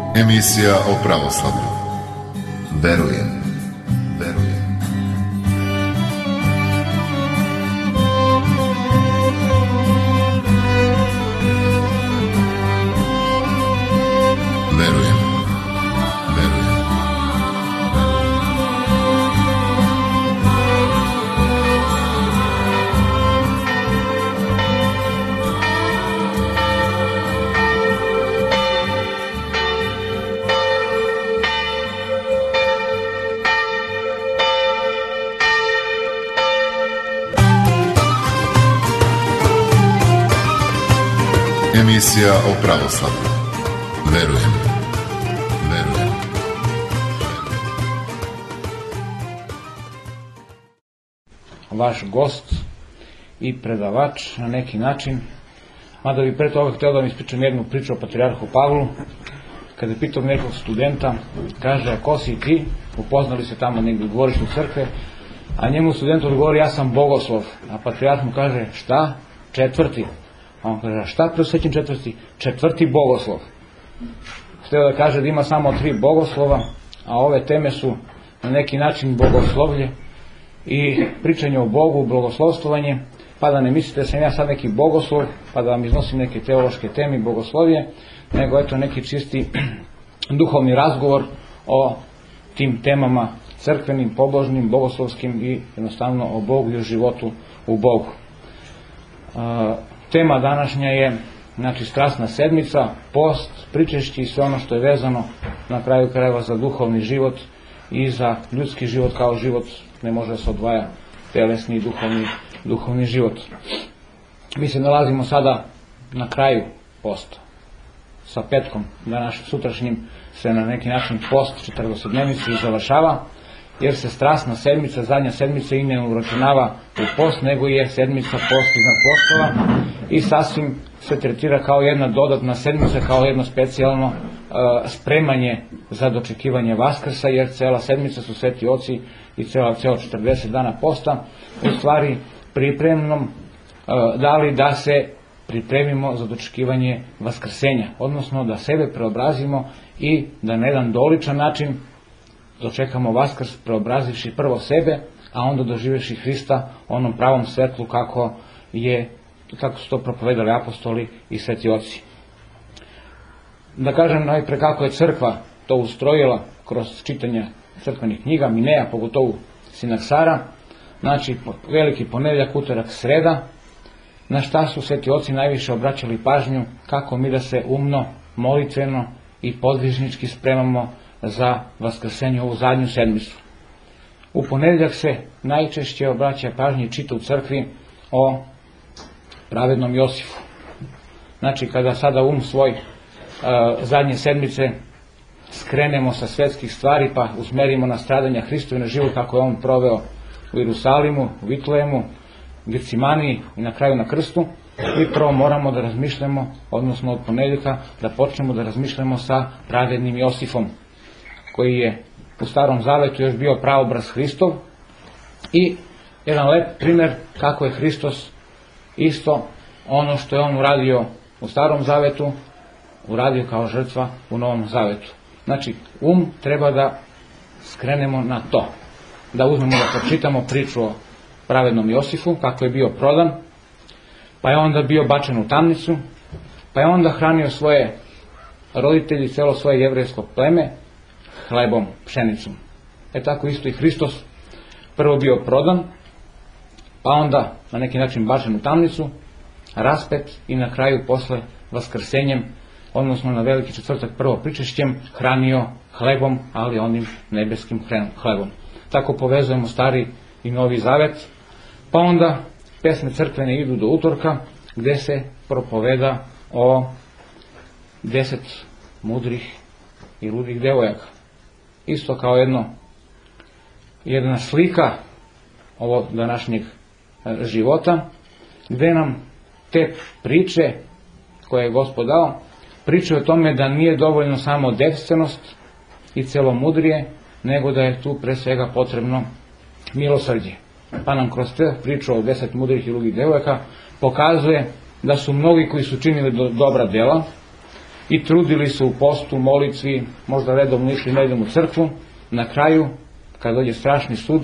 Emisija o pravoslavlju. Verujem. Emisija o pravoslavlju. Verujem. Vaš gost i predavač na neki način, mada bi pre toga htio da vam ispričam jednu priču o patrijarhu Pavlu. Kada je pitao nekog studenta, kaže: ko si ti? Upoznali se tamo negdje u dvorištu crkve, a njemu student odgovori: ja sam bogoslov. A patrijarh mu kaže: šta? Četvrti. A on kaže: šta preosjećam četvrti? Četvrti bogoslov. Htio da kaže da ima samo 3 bogoslova, a ove teme su na neki način bogoslovlje i pričanje o Bogu, blagoslovstvovanje, pa da ne mislite da sam ja sad neki bogoslov, pa da vam iznosim neke teološke teme i bogoslovije, nego eto neki čisti duhovni razgovor o tim temama crkvenim, pobožnim, bogoslovskim i jednostavno o Bogu i o životu u Bogu. Tema današnja je strasna sedmica, post, pričešći i sve ono što je vezano na kraju krajeva za duhovni život i za ljudski život, kao život ne može se odvaja telesni i duhovni život. Mi se nalazimo sada na kraju posta. Sa petkom, sutrašnjim se na neki način post 40-dnevnici završava, jer se strasna sedmica, zadnja sedmica i ne uračunava u post, nego je sedmica post iznad postova i sasvim se tretira kao jedna dodatna sedmica, kao jedno specijalno spremanje za dočekivanje Vaskrsa, jer cela sedmica su sveti oci i ceo 40 dana posta u stvari pripremnom dali da se pripremimo za dočekivanje Vaskrsenja, odnosno da sebe preobrazimo i da na jedan doličan način dočekamo Vaskrs, preobrazivši prvo sebe, a onda doživjevši Hrista onom pravom svetlu kako su to propovedali apostoli i sveti oci. Da kažem najpre kako je crkva to ustrojila kroz čitanje crkvenih knjiga, Mineja, pogotovo Sinaksara, znači veliki ponedjeljak, utorak, sreda, na šta su sveti oci najviše obraćali pažnju, kako mi da se umno, molitveno i podvižnički spremamo za Vaskrsenje, ovu zadnju sedmicu. U ponedjeljak se najčešće obraća pažnje i čita u crkvi o pravednom Josifu. Znači kada sada svoj zadnje sedmice skrenemo sa svetskih stvari pa usmerimo na stradanja Hristova i na život kako je on proveo u Jerusalimu, u Vitlejemu, Getsemaniji i na kraju na krstu, mi prvo moramo da razmišljamo, odnosno od ponedjeljka da počnemo da razmišljamo sa pravednim Josifom, koji je u Starom Zavetu još bio praobraz Hristov i jedan lep primjer kako je Hristos isto ono što je on uradio u Starom Zavetu uradio kao žrtva u Novom Zavetu. Znači treba da skrenemo na to, da uzmemo da pročitamo priču o pravednom Josifu, kako je bio prodan, pa je onda bio bačen u tamnicu, pa je onda hranio svoje roditelji, celo svoje jevrejsko pleme hlebom, pšenicom. Tako isto i Hristos prvo bio prodan, pa onda na neki način bačen u tamnicu, raspet i na kraju posle Vaskrsenjem, odnosno na veliki četvrtak prvo pričešćem, hranio hlebom, ali onim nebeskim hlebom. Tako povezujemo Stari i Novi Zavet, pa onda pesme crkvene idu do utorka, gde se propoveda o 10 mudrih i ludih devojaka. Isto kao jedna slika ovog današnjeg života, gde nam te priče koje je Gospod dao, pričaju o tome da nije dovoljno samo devstvenost i celomudrije, nego da je tu pre svega potrebno milosrđe. Pa nam kroz te priču o 10 mudrih i ludih devojaka pokazuje da su mnogi koji su činili dobra djela i trudili se u postu, molitvi, možda redovno išli nedeljom u crkvu. Na kraju, kad dođe strašni sud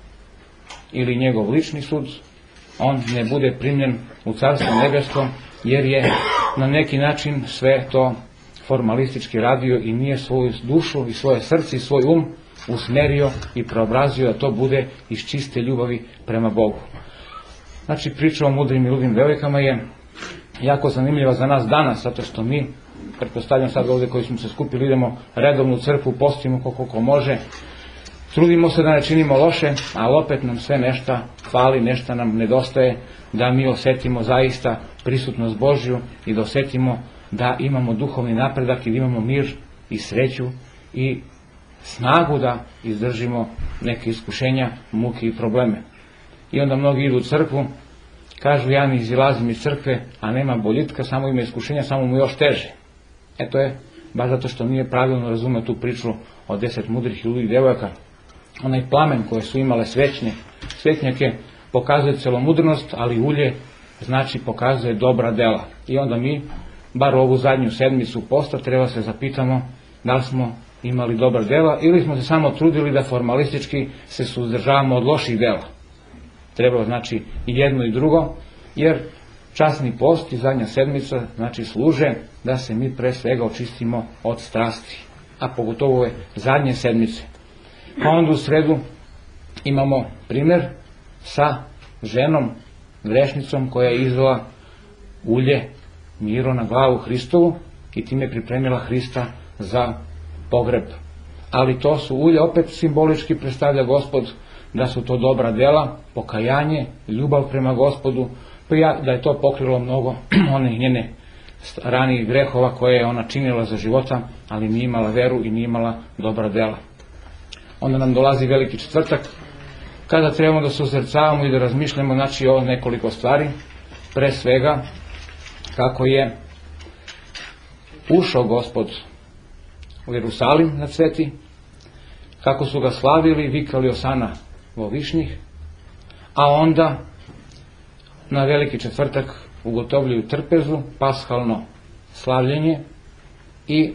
ili njegov lični sud, on ne bude primljen u Carstvo nebesko, jer je na neki način sve to formalistički radio i nije svoju dušu i svoje srce i svoj usmerio i preobrazio da to bude iz čiste ljubavi prema Bogu. Znači, priča o mudrim i ludim devojkama je jako zanimljiva za nas danas, zato što mi, pretpostavljam sad ovdje koji smo se skupili, idemo redovno u crkvu, postimo koliko može, trudimo se da ne činimo loše, ali opet nam sve nešto fali, nešto nam nedostaje, da mi osjetimo zaista prisutnost Božju i da osjetimo da imamo duhovni napredak i da imamo mir i sreću i snagu da izdržimo neke iskušenja, muke i probleme. I onda mnogi idu u crkvu, kažu ja ne izilazim iz crkve, a nema boljitka, samo ima iskušenja, samo mu još teže. Eto je, baš zato što nije pravilno razumio tu priču o 10 mudrih i ludih devojaka. Onaj plamen koje su imale svećnjake pokazuje celomudrnost, ali ulje znači pokazuje dobra dela. I onda mi, bar ovu zadnju sedmicu posta, treba se zapitamo da li smo imali dobra dela ili smo se samo trudili da formalistički se suzdržavamo od loših dela. Treba znači i jedno i drugo, jer časni post i zadnja sedmica znači služe da se mi pre svega očistimo od strasti, a pogotovo je zadnje sedmice. Pa onda u sredu imamo primjer sa ženom grešnicom koja je izvela ulje miro na glavu Hristovu i time pripremila Hrista za pogreb. Ali to su ulje, opet simbolički predstavlja Gospod da su to dobra dela, pokajanje, ljubav prema Gospodu, pa da je to pokrilo mnogo one njene ranijih grehova koje je ona činila za života, ali nije imala veru i nije imala dobra dela. Onda nam dolazi Veliki četvrtak, kada trebamo da se ozrcavamo i da razmišljamo znači o nekoliko stvari. Pre svega, kako je ušao Gospod u Jerusalim na sveti, kako su ga slavili, vikali osana vo višnjih, a onda na Veliki četvrtak ugotovljuju trpezu, pashalno slavljenje i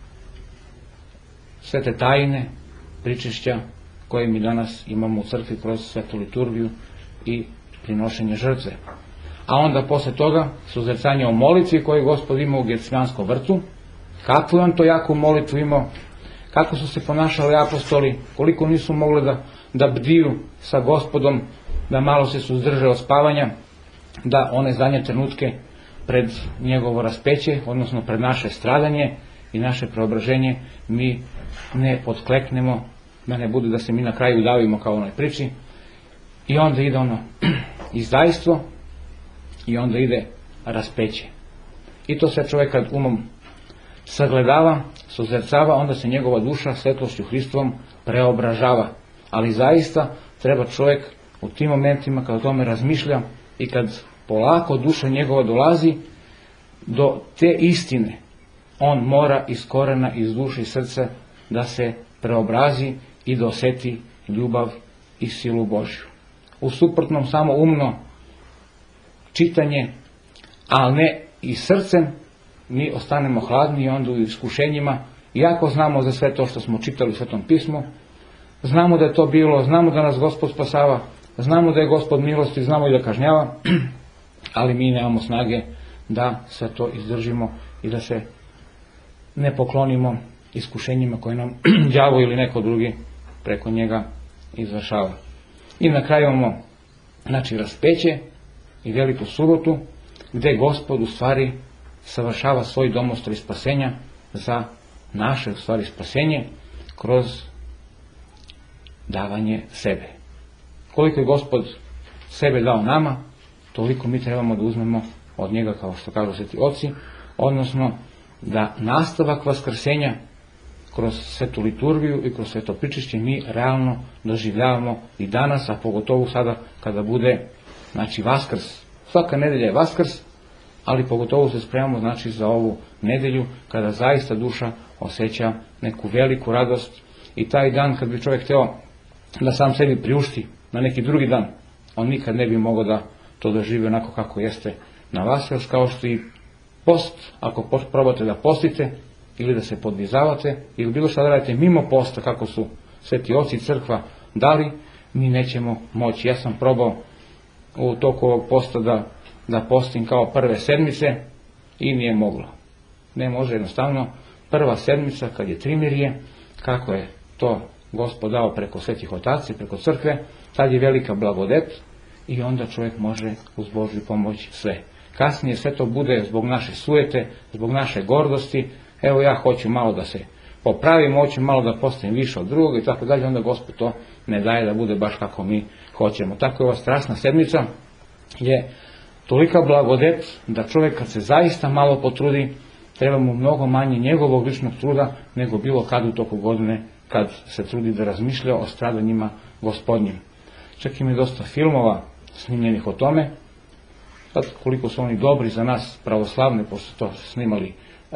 sve te tajne pričešća koje mi danas imamo u crkvi kroz svetu liturgiju i prinošenje žrtve. A onda posle toga suzrcanje o molitvi koje Gospod imao u Getsemanskom vrtu, kakvu je on to jaku molitvu imao, kako su se ponašali apostoli, koliko nisu mogli da bdiju sa Gospodom, da malo se suzdrže od spavanja, da one zadnje trenutke pred njegovo raspeće, odnosno pred naše stradanje i naše preobraženje, mi ne potkleknemo, da ne bude da se mi na kraju udavimo kao u onoj priči. I onda ide ono izdajstvo i onda ide raspeće. I to sve čovjek kad umom sagledava, suzrcava, onda se njegova duša svetlošću Hristovom preobražava. Ali zaista treba čovjek u tim momentima kad o tome razmišlja i kad polako duša njegova dolazi do te istine, on mora iz korena, iz duše i srca da se preobrazi i da osjeti ljubav i silu Božju. U suprotnom samo umno čitanje, ali ne i srcem, mi ostanemo hladni i onda u iskušenjima, iako znamo za sve to što smo čitali u Svetom pismu, znamo da je to bilo, znamo da nas Gospod spasava, znamo da je Gospod milosti, znamo i da kažnjava, ali mi nemamo snage da sve to izdržimo i da se ne poklonimo iskušenjima koje nam đavo ili neko drugi preko njega izvršava. I na kraju imamo znači raspeće i Veliku subotu, gdje Gospod u stvari savršava svoj domostroj spasenja za naše u stvari spasenje kroz davanje sebe. Koliko je Gospod sebe dao nama, toliko mi trebamo da uzmemo od njega, kao što kažu sveti oci, odnosno da nastavak vaskrsenja kroz svetu liturgiju i kroz sveto pričešće mi realno doživljavamo i danas, a pogotovo sada kada bude znači Vaskrs. Svaka nedelja je Vaskrs, ali pogotovo se spremamo znači za ovu nedelju kada zaista duša osjeća neku veliku radost i taj dan kad bi čovjek hteo da sam sebi priušti na neki drugi dan, on nikad ne bi mogao da to doživi onako kako jeste na Vaskrs, kao što i Post, ako probate da postite ili da se podvizavate ili bilo šta da radite mimo posta kako su sveti oci i crkva dali, mi nećemo moći. Ja sam probao u toku ovog posta da postim kao prve sedmice i nije moglo. Ne može, jednostavno prva sedmica kad je trimirije, kako je to Gospod dao preko svetih otaca, preko crkve, tad je velika blagodet i onda čovjek može uz Božju pomoć sve. Kasnije sve to bude zbog naše sujete, zbog naše gordosti, evo ja hoću malo da se popravim, hoću malo da postavim više od drugog i tako dalje, onda Gospod to ne daje da bude baš kako mi hoćemo. Tako je ova strašna sedmica je tolika blagodet da čovjek kad se zaista malo potrudi, treba mu mnogo manje njegovog ličnog truda nego bilo kad u toku godine kad se trudi da razmišlja o stradanjima Gospodnjim. Čak ima dosta filmova snimljenih o tome, sad koliko su oni dobri za nas pravoslavne, pošto to snimali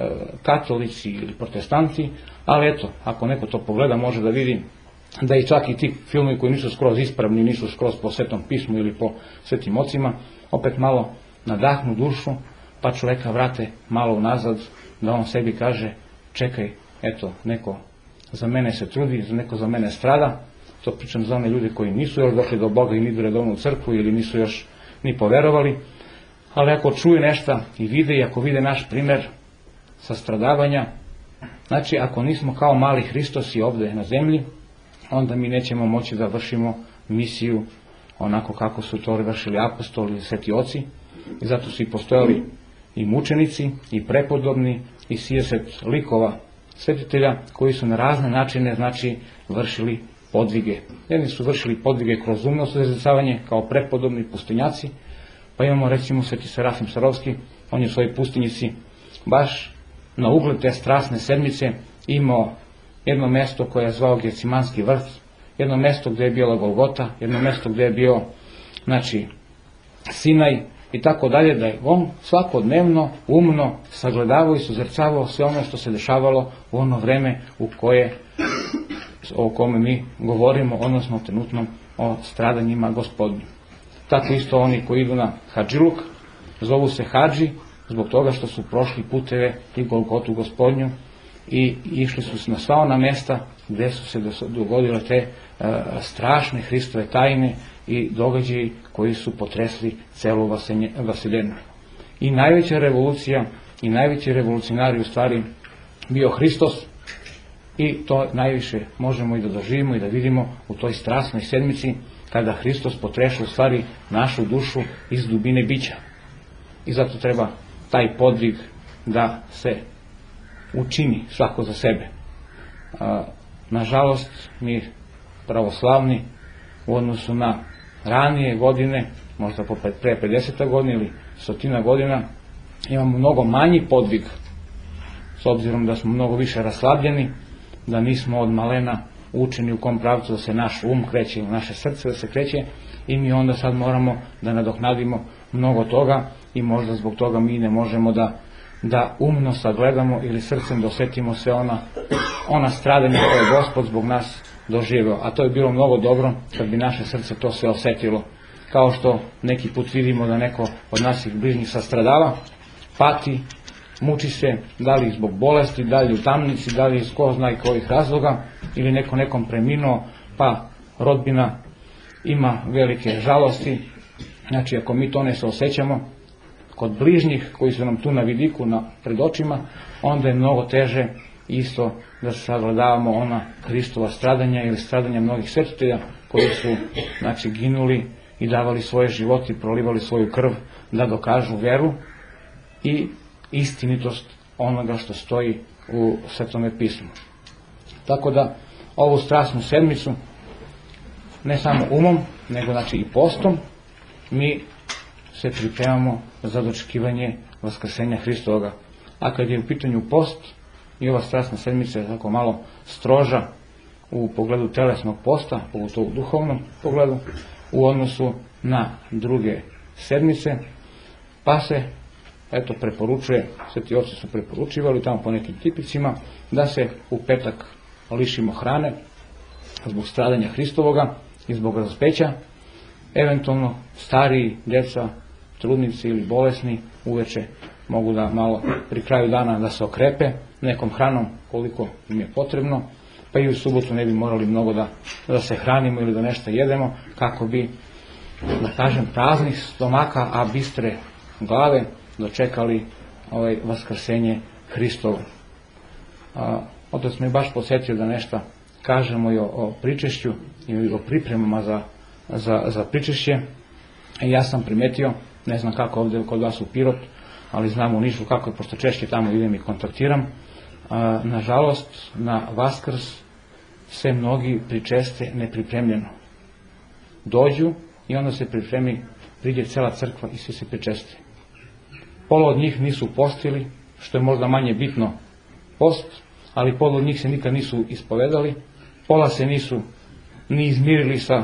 katolici ili protestanti, ali eto, ako neko to pogleda može da vidi da i čak i ti filmovi koji nisu skroz ispravni, nisu skroz po Svetom pismu ili po svetim ocima, opet malo nadahnu dušu, pa čoveka vrate malo unazad, da on sebi kaže, čekaj, eto, neko za mene se trudi, neko za mene strada. To pričam za one ljude koji nisu još došli do Boga i nisu redovno u crkvu ili nisu još ni poverovali, ali ako čuju nešto i vide, i ako vide naš primer sastradavanja, znači ako nismo kao mali Hristosi ovde na zemlji, onda mi nećemo moći da vršimo misiju onako kako su to vršili apostoli i sveti oci, i zato su i postojali i mučenici, i prepodobni, i 60 likova svetitelja koji su na razne načine, znači, vršili podvige. Jedni su vršili podvige kroz umno suzrcavanje kao prepodobni pustinjaci, pa imamo recimo sveti Serafim Sarovski, on je u svojoj pustinjici baš na ugled te strasne sedmice imao jedno mesto koje je zvao Gecimanski vrt, jedno mesto gde je bila Golgota, jedno mesto gde je bio, znači, Sinaj i tako dalje, da je on svakodnevno umno sagledavao i suzrcavao sve ono što se dešavalo u ono vreme o kome mi govorimo, odnosno trenutno o stradanjima Gospodnjim. Tako isto oni koji idu na Hadžiluk, zovu se Hadži, zbog toga što su prošli puteve i Golgotu Gospodnju i išli su na sva ona mesta gde su se dogodile te strašne Hristove tajne i događaji koji su potresli celu vaseljenu. I najveća revolucija i najveći revolucionari u stvari bio Hristos, i to najviše možemo i da doživimo i da vidimo u toj strasnoj sedmici kada Hristos potreša u stvari našu dušu iz dubine bića. I zato treba taj podvig da se učini svako za sebe. Nažalost, mi pravoslavni u odnosu na ranije godine, možda pre 50 godina ili 100 godina, imamo mnogo manji podvig, s obzirom da smo mnogo više raslabljeni, da nismo od malena učeni u kom pravcu da se naš um kreće, naše srce da se kreće, i mi onda sad moramo da nadoknadimo mnogo toga i možda zbog toga mi ne možemo da umno sagledamo ili srcem dosetimo sve ona stradanja koje je Gospod zbog nas doživeo. A to je bilo mnogo dobro kad bi naše srce to sve osetilo. Kao što neki put vidimo da neko od naših bližnjih sastradava, pati, muči se, da li zbog bolesti, da li u tamnici, da li iz ko zna i kojih razloga, ili neko nekom preminuo, pa rodbina ima velike žalosti. Znači, ako mi to ne se osjećamo kod bližnjih koji su nam tu na vidiku, pred očima, onda je mnogo teže isto da sagledavamo ona Hristova stradanja ili stradanja mnogih svetitelja koji su, znači, ginuli i davali svoje živote i prolivali svoju krv da dokažu veru i istinitost onoga što stoji u Svetome pismu. Tako da ovu strasnu sedmicu ne samo umom, nego znači i postom mi se pripremamo za dočekivanje vaskrsenja Hristovoga. A kad je u pitanju post i ova strasna sedmica je tako malo stroža u pogledu telesnog posta, pogotovo u duhovnom pogledu, u odnosu na druge sedmice, pa se eto preporučuje, sveti oci su preporučivali tamo po nekim tipicima, da se u petak lišimo hrane zbog stradanja Hristovoga i zbog raspeća, eventualno stariji, djeca, trudnice ili bolesni uveče mogu da malo pri kraju dana da se okrepe nekom hranom koliko im je potrebno, pa i u subotu ne bi morali mnogo da se hranimo ili da nešto jedemo, kako bi, da kažem, praznih stomaka, a bistre glave dočekali vaskrsenje Hristovo. Otac me baš podsjetio da nešto kažemo i o pričešću i o pripremama za pričešće. Ja sam primetio, ne znam kako ovdje kod vas u Pirot, ali znam u Nišu kako je, pošto češće tamo idem i kontaktiram. Nažalost, na Vaskrs se mnogi pričeste nepripremljeno. Dođu i onda se pripremi, priđe cela crkva i svi se pričeste. Pola od njih nisu postili, što je možda manje bitno post, ali pola od njih se nikad nisu ispovedali, pola se nisu ni izmirili sa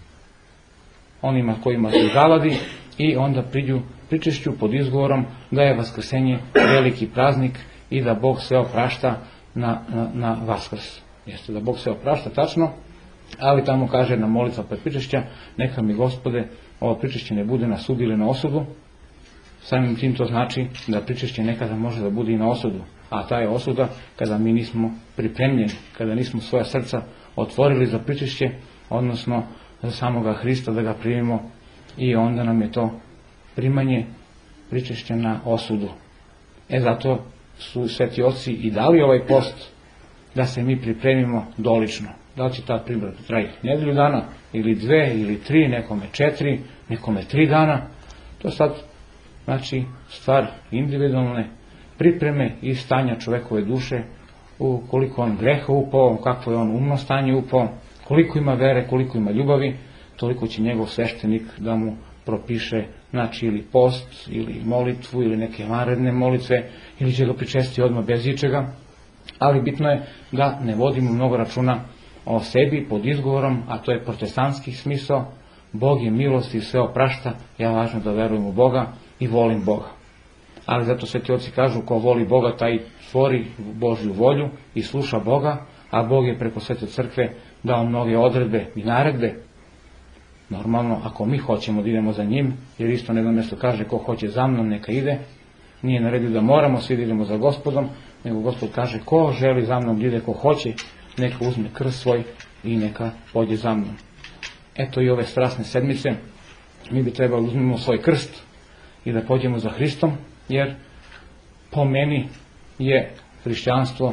onima kojima se zavadi i onda priđu pričešću pod izgovorom da je vaskrsenje veliki praznik i da Bog sve oprašta na Vaskrs. Jeste da Bog sve oprašta, tačno, ali tamo kaže na molitva pred pričešća: neka mi Gospode ovo pričešće ne bude na sud ili na osudu. Samim tim to znači da pričešće nekada može da bude i na osudu, a ta je osuda kada mi nismo pripremljeni, kada nismo svoja srca otvorili za pričešće, odnosno za samoga Hrista da ga primimo, i onda nam je to primanje pričešća na osudu. Zato su sveti oci i dali ovaj post da se mi pripremimo dolično. Da li će ta priprema trajati nedelju dana ili 2 ili 3, nekome 4, nekome 3 dana, to sad znači stvar individualne pripreme i stanja čovekove duše, u koliko on greha upao, kakvo je on umno stanje upao, koliko ima vere, koliko ima ljubavi, toliko će njegov sveštenik da mu propiše, znači, ili post, ili molitvu, ili neke vanredne molitve, ili će ga pričesti odmah bez ičega. Ali bitno je da ne vodimo mnogo računa o sebi pod izgovorom, a to je protestantski smisao: Bog je milost i sve oprašta, ja važno da verujem u Boga i volim Boga. Ali zato sveti oci kažu: ko voli Boga, taj tvori Božju volju i sluša Boga, a Bog je preko Svete crkve dao mnoge odredbe i naredbe. Normalno, ako mi hoćemo da idemo za njim, jer isto na jednom mjestu kaže: ko hoće za mnom, neka ide. Nije naredio da moramo svi da idemo za Gospodom, nego Gospod kaže: ko želi za mnom da ide, ko hoće, neka uzme krst svoj i neka pođe za mnom. Eto i ove strasne sedmice, mi bi trebali uzmemo svoj krst i da pođemo za Hristom, jer po meni je hrišćanstvo,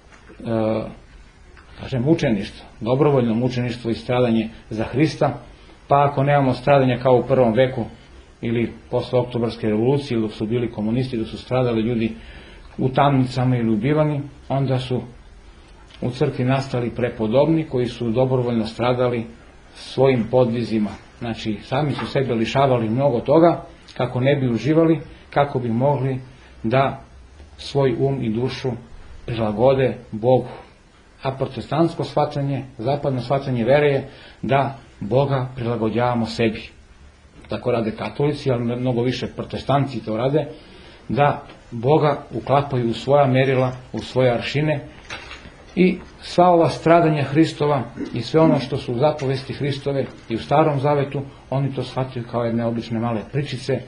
mučeništvo, dobrovoljno mučeništvo i stradanje za Hrista. Pa ako nemamo stradanja kao u prvom veku ili posle Oktobarske revolucije, dok su bili komunisti, dok su stradali ljudi u tamnicama ili ubivani, onda su u crkvi nastali prepodobni koji su dobrovoljno stradali svojim podvizima. Znači, sami su sebe lišavali mnogo toga kako ne bi uživali, kako bi mogli da svoj um i dušu prilagode Bogu. A protestantsko shvatanje, zapadno shvatanje vere je da Boga prilagođavamo sebi. Tako rade katolici, ali mnogo više protestanti to rade, da Boga uklapaju u svoja merila, u svoje aršine, i sva ova stradanja Hristova i sve ono što su zapovesti Hristove i u Starom Zavetu, oni to shvataju kao jedne obične male pričice,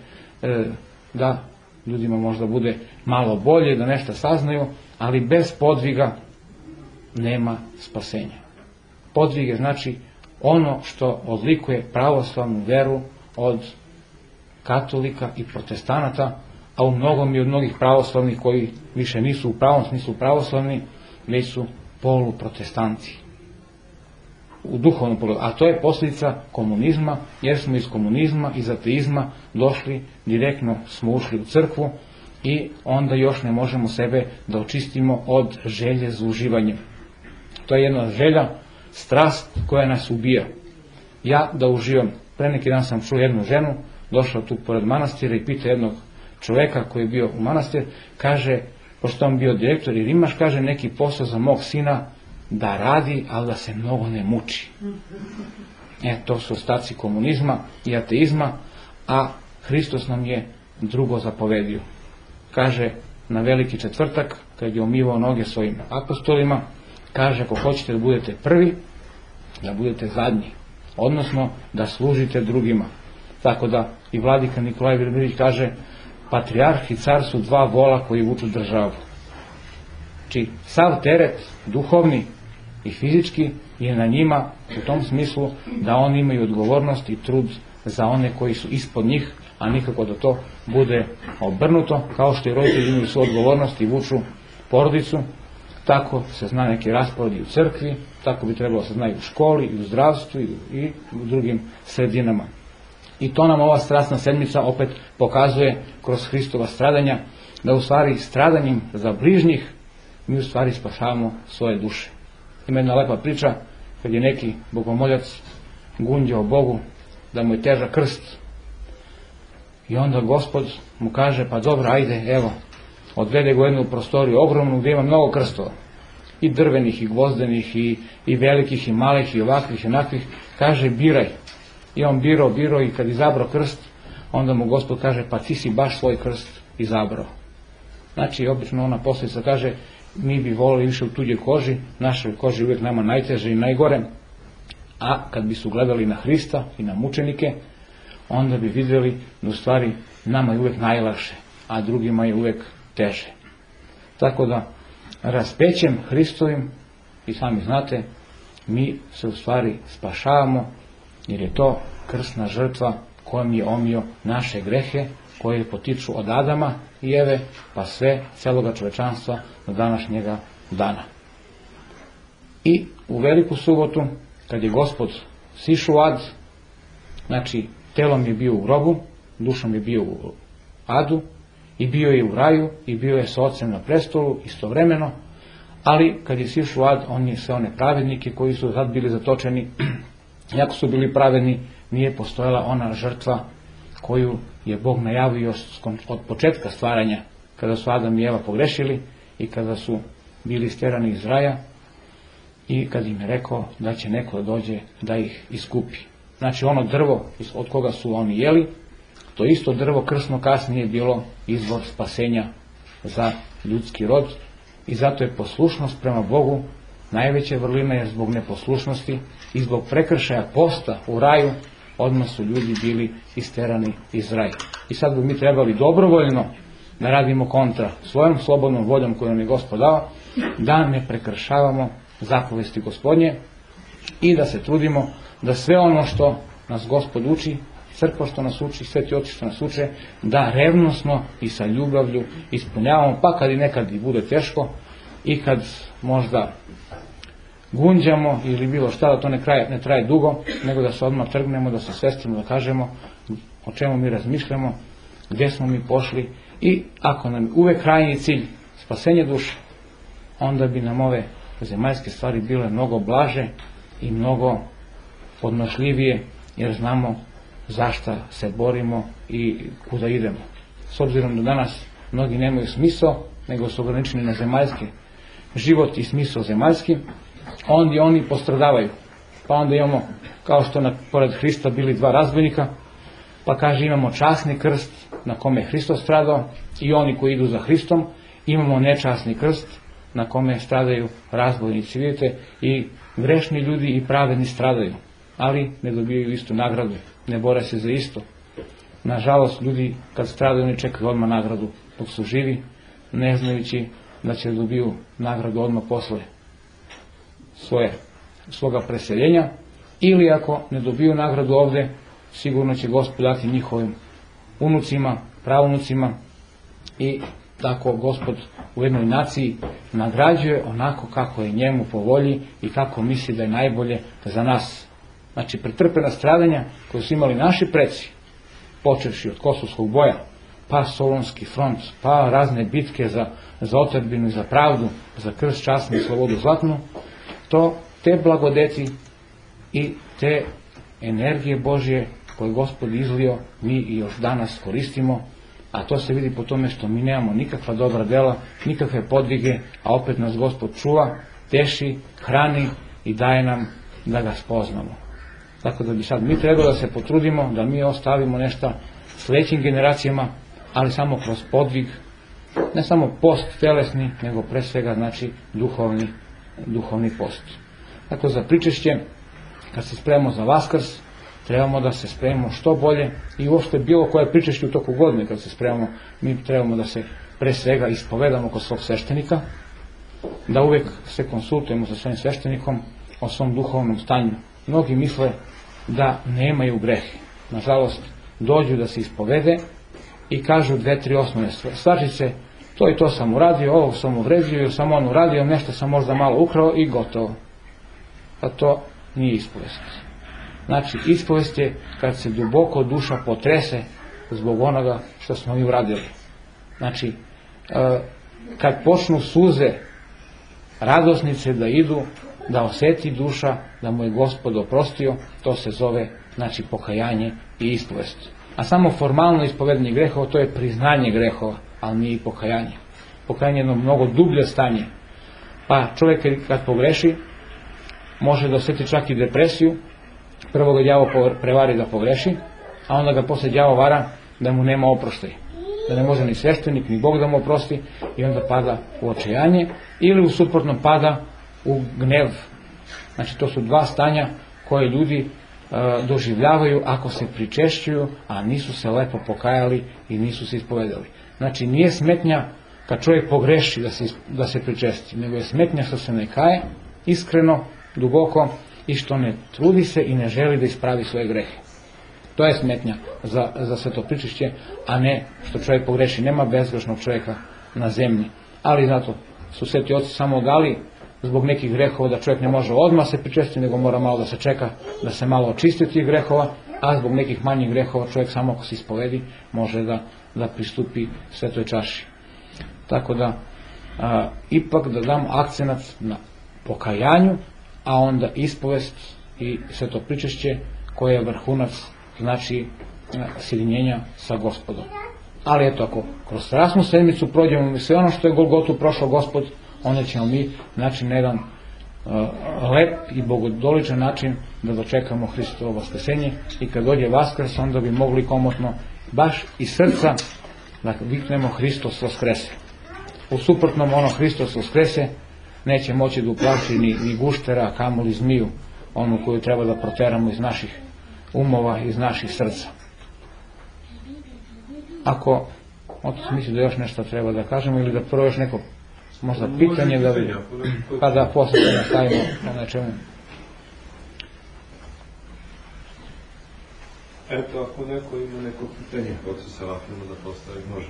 da ljudima možda bude malo bolje, da nešto saznaju, ali bez podviga nema spasenja. Podvig je znači ono što odlikuje pravoslavnu veru od katolika i protestanata, a u mnogom i od mnogih pravoslavnih koji više nisu u pravom smislu pravoslavni, već su poluprotestanti u duhovnom pogledu. A to je posljedica komunizma, jer smo iz komunizma, iz ateizma došli, direktno smo ušli u crkvu i onda još ne možemo sebe da očistimo od želje za uživanjem. To je jedna želja, strast koja nas ubija. Ja da uživam. Pre neki dan sam čuo jednu ženu, došla tu pored manastira i pita jednog čoveka koji je bio u manastir, kaže, pošto on bio direktor, jer imaš, kaže, neki posao za mog sina da radi, ali da se mnogo ne muči. To su ostaci komunizma i ateizma, a Hristos nam je drugo zapovedio. Kaže, na Veliki četvrtak, kad je omivao noge svojim apostolima, kaže, ako hoćete da budete prvi, da budete zadnji, odnosno da služite drugima. Tako da i vladika Nikolaj Velimirović kaže, patrijarh i car su dva vola koji vuču državu. Znači, sav teret, duhovni i fizički, je na njima u tom smislu da oni imaju odgovornost i trud za one koji su ispod njih, a nikako da to bude obrnuto, kao što i roditelji imaju svoju odgovornost i vuču porodicu, tako se zna neki rasporedi u crkvi, tako bi trebalo se zna i u školi, i u zdravstvu, i u drugim sredinama. I to nam ova strasna sedmica opet pokazuje kroz Hristova stradanja, da u stvari stradanjem za bližnjih mi u stvari spašavamo svoje duše. Ima jedna lepa priča, kad je neki bogomoljac gunđao Bogu da mu je težak krst. I onda Gospod mu kaže, pa dobro, ajde, evo, odvede ga u jednu prostoriju ogromnu gdje ima mnogo krstova. I drvenih, i gvozdenih, i velikih, i malih, i ovakvih, i onakvih. Kaže, biraj. I on birao i kad izabrao krst, onda mu Gospod kaže, pa ti si baš svoj krst izabrao. Znači, obično ona posljedica kaže, mi bi volili više u tuđoj koži, našoj koži uvijek nama najteže i najgore, a kad bi su gledali na Hrista i na mučenike, onda bi vidjeli da u stvari nama je uvijek najlakše, a drugima je uvijek teže. Tako da, raspećem Hristovim, i sami znate, mi se u stvari spašavamo, jer je to krsna žrtva kojom je omio naše grehe, koje potiču od Adama i Eve, pa sve celoga čovečanstva do današnjega dana. I u veliku subotu, kad je Gospod sišao u ad, znači telom je bio u grobu, dušom je bio u adu, i bio je u raju, i bio je sa Ocem na prestolu istovremeno, ali kad je sišao u ad, on je sve one pravednike koji su sad bili zatočeni, jako su bili pravedni, nije postojala ona žrtva koju je Bog najavio od početka stvaranja, kada su Adam i Eva pogrešili i kada su bili isterani iz raja, i kad im je rekao da će neko da dođe da ih iskupi. Znači ono drvo od koga su oni jeli, to isto drvo krsno kasnije bilo izvor spasenja za ljudski rod, i zato je poslušnost prema Bogu najveća vrlina, jer zbog neposlušnosti i zbog prekršaja posta u raju odmah su ljudi bili isterani iz raja. I sad bi mi trebali dobrovoljno da radimo kontra svojom slobodnom voljom koju nam je Gospod dao, da ne prekršavamo zapovesti Gospodnje i da se trudimo da sve ono što nas Gospod uči, crkva što nas uči, sveti oci što nas uče, da revnosno i sa ljubavlju ispunjavamo, pa kad i nekad i bude teško i kad možda gunđamo ili bilo šta, da to ne traje dugo, nego da se odmah trgnemo, da se svestimo, da kažemo o čemu mi razmišljamo, gdje smo mi pošli, i ako nam uvek krajnji cilj spasenje duše, onda bi nam ove zemaljske stvari bile mnogo blaže i mnogo podnošljivije, jer znamo zašta se borimo i kuda idemo. S obzirom da danas mnogi nemaju smisao, nego su ograničeni na zemaljski život i smisao zemaljski, onda oni postradavaju. Pa onda imamo, kao što pored Hrista bili dva razbojnika, pa kaže imamo časni krst na kome je Hristo stradao i oni koji idu za Hristom, imamo nečasni krst na kome stradaju razbojnici. Vidite, i grešni ljudi i pravedni stradaju, ali ne dobijaju istu nagradu, ne bore se za isto. Nažalost, ljudi kad stradaju ne čekaju odmah nagradu dok su živi, ne znajući da će dobiju nagradu odmah posle svoga preseljenja, ili ako ne dobiju nagradu ovde, sigurno će Gospod dati njihovim unucima, pravunucima, i tako Gospod u jednoj naciji nagrađuje onako kako je njemu po volji i kako misli da je najbolje za nas. Znači, pretrpena stradanja koje su imali naši preci, počevši od Kosovskog boja, pa Solunski front, pa razne bitke za otadžbinu i za pravdu, za krst časnu i slobodu zlatnu, te blagodeti i te energije Božje koje Gospod izlio, mi i još danas koristimo, a to se vidi po tome što mi nemamo nikakva dobra dela, nikakve podvige, a opet nas Gospod čuva, teši, hrani i daje nam da ga spoznamo. Tako da bi sad mi trebalo da se potrudimo, da mi ostavimo nešto sljedećim generacijama, ali samo kroz podvig, ne samo post telesni, nego pre svega znači duhovni post. Tako za pričešće, kad se spremamo za Vaskrs, trebamo da se spremimo što bolje i uopšte bilo koje pričešće u toku godine kad se spremamo, mi trebamo da se pre svega ispovedamo kod svog sveštenika, da uvek se konsultujemo sa svojim sveštenikom o svom duhovnom stanju. Mnogi misle da nemaju grehe. Nažalost, dođu da se ispovede i kažu 2-3 osnovne stvari, to i to sam uradio, ovo sam uvredio, ili sam on uradio, nešto sam možda malo ukrao i gotovo. Pa to nije ispovest. Znači, ispovest je kad se duboko duša potrese zbog onoga što smo mi uradili. Znači, kad počnu suze radosnice da idu, da oseti duša da mu je Gospod oprostio, to se zove, znači, pokajanje i ispovest. A samo formalno ispovedanje grehova, to je priznanje grehova, ali nije i pokajanje. Pokajanje je jedno mnogo dublje stanje. Pa čovjek kad pogreši, može da osjeti čak i depresiju. Prvo ga đavo prevari da pogreši, a onda ga posle đavo vara da mu nema oproštaj. Da ne može ni sveštenik, ni Bog da mu oprosti, i onda pada u očajanje, ili u suprotnom pada u gnev. Znači, to su dva stanja koje ljudi doživljavaju ako se pričešćuju, a nisu se lepo pokajali i nisu se ispovedali. Znači, nije smetnja kad čovjek pogreši da se pričesti, nego je smetnja što se ne kaje iskreno, duboko, i što ne trudi se i ne želi da ispravi svoje grehe. To je smetnja za sve to pričešće, a ne što čovjek pogreši. Nema bezgrešnog čovjeka na zemlji. Ali zato su sveti oci samo dali zbog nekih grehova da čovjek ne može odmah se pričestiti, nego mora malo da se čeka, da se malo očisti tih grehova, a zbog nekih manjih grehova čovjek samo ako se ispovedi može da pristupi svetoj čaši. Tako da ipak da dam akcenat na pokajanju, a onda ispovest i sveto pričešće koje je vrhunac, znači, sjedinjenja sa Gospodom. Ali eto, ako kroz Strasnu sedmicu prođemo sve ono što je Golgotu prošao Gospod, onda ćemo mi, znači, na jedan lep i bogodoličan način da dočekamo Hristovo vaskrsenje, i kad dođe Vaskrs, onda bi mogli komotno baš iz srca da viknemo Hristos vaskrese. U suprotnom, ono Hristos vaskrese neće moći da uplaši ni guštera, a kamoli zmiju, onu koju treba da proteramo iz naših umova, iz naših srca. Ako otac misli da još nešto treba da kažemo, ili da prvo još neko možda pitanje, pa da posle se nastavimo o nečemu. Eto, ako neko ima neko pitanje, hoće se lafimo da postavi, može.